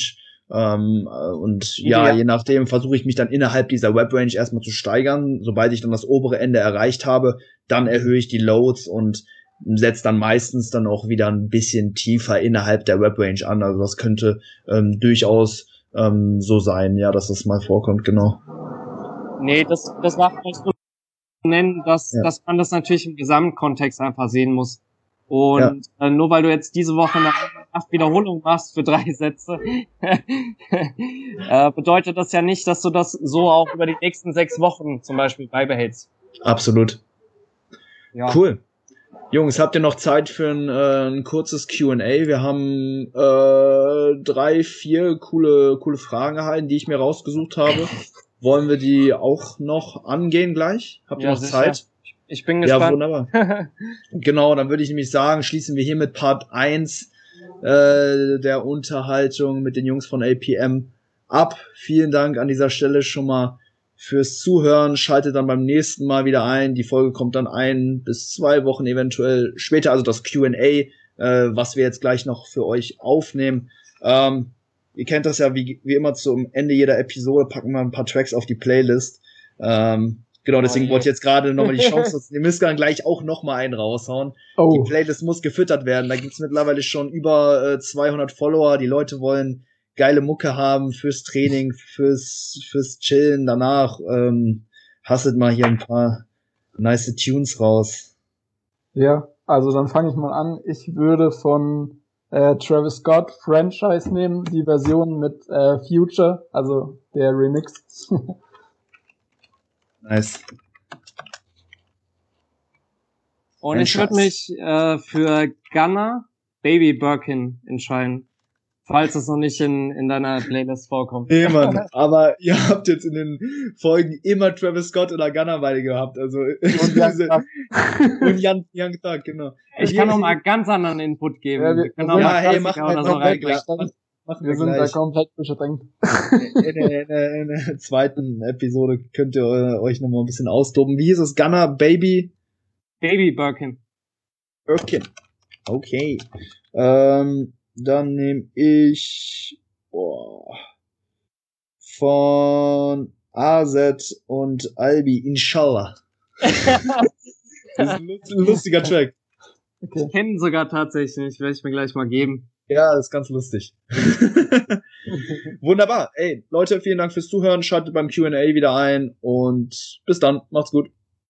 Je nachdem versuche ich mich dann innerhalb dieser Web-Range erstmal zu steigern. Sobald ich dann das obere Ende erreicht habe, dann erhöhe ich die Loads und setze dann meistens dann auch wieder ein bisschen tiefer innerhalb der Web-Range an. Also das könnte durchaus so sein, ja, dass das mal vorkommt, genau. Nee, das darf man so nennen, dass man das natürlich im Gesamtkontext einfach sehen muss. Und nur weil du jetzt diese Woche eine 8 Wiederholungen machst für 3 Sätze, bedeutet das ja nicht, dass du das so auch über die nächsten 6 Wochen zum Beispiel beibehältst. Absolut. Ja. Cool. Jungs, habt ihr noch Zeit für ein kurzes Q&A? Wir haben 3, 4 coole Fragen erhalten, die ich mir rausgesucht habe. Wollen wir die auch noch angehen gleich? Habt ihr noch sicher. Zeit? Ich bin gespannt. Ja, wunderbar. Genau, dann würde ich nämlich sagen, schließen wir hier mit Part 1 der Unterhaltung mit den Jungs von APM ab. Vielen Dank an dieser Stelle schon mal fürs Zuhören. Schaltet dann beim nächsten Mal wieder ein. Die Folge kommt dann 1 bis 2 Wochen eventuell später, also das Q&A, was wir jetzt gleich noch für euch aufnehmen. Ihr kennt das ja wie immer zum Ende jeder Episode, packen wir ein paar Tracks auf die Playlist. Genau, deswegen wollte ich jetzt gerade nochmal die Chance nutzen. Ihr müsst dann gleich auch nochmal einen raushauen. Die Playlist muss gefüttert werden. Da gibt's mittlerweile schon über 200 Follower. Die Leute wollen geile Mucke haben fürs Training, fürs Chillen danach. Hasselt mal hier ein paar nice Tunes raus. Ja, also dann fange ich mal an. Ich würde von Travis Scott Franchise nehmen, die Version mit Future, also der Remix. Nice. Und ich würde mich für Gunna Baby Birkin entscheiden. Falls es noch nicht in deiner Playlist vorkommt. Nee, Mann, aber ihr habt jetzt in den Folgen immer Travis Scott oder Gunna beide gehabt, also Und Young Thug, genau. Ich kann noch mal ganz anderen Input geben. Ja, wir können auch mal hey, Klassiker mach oder so reingleich. Wir sind da komplett beschränkt. In der zweiten Episode könnt ihr euch noch mal ein bisschen austoben. Wie hieß es? Gunna, Baby Birkin. Okay. Dann nehme ich von AZ und Albi, Inshallah. Das ist ein lustiger Track. Okay. Ich kenne ihn sogar tatsächlich, werde ich mir gleich mal geben. Ja, ist ganz lustig. Wunderbar. Ey, Leute, vielen Dank fürs Zuhören. Schaltet beim Q&A wieder ein und bis dann. Macht's gut.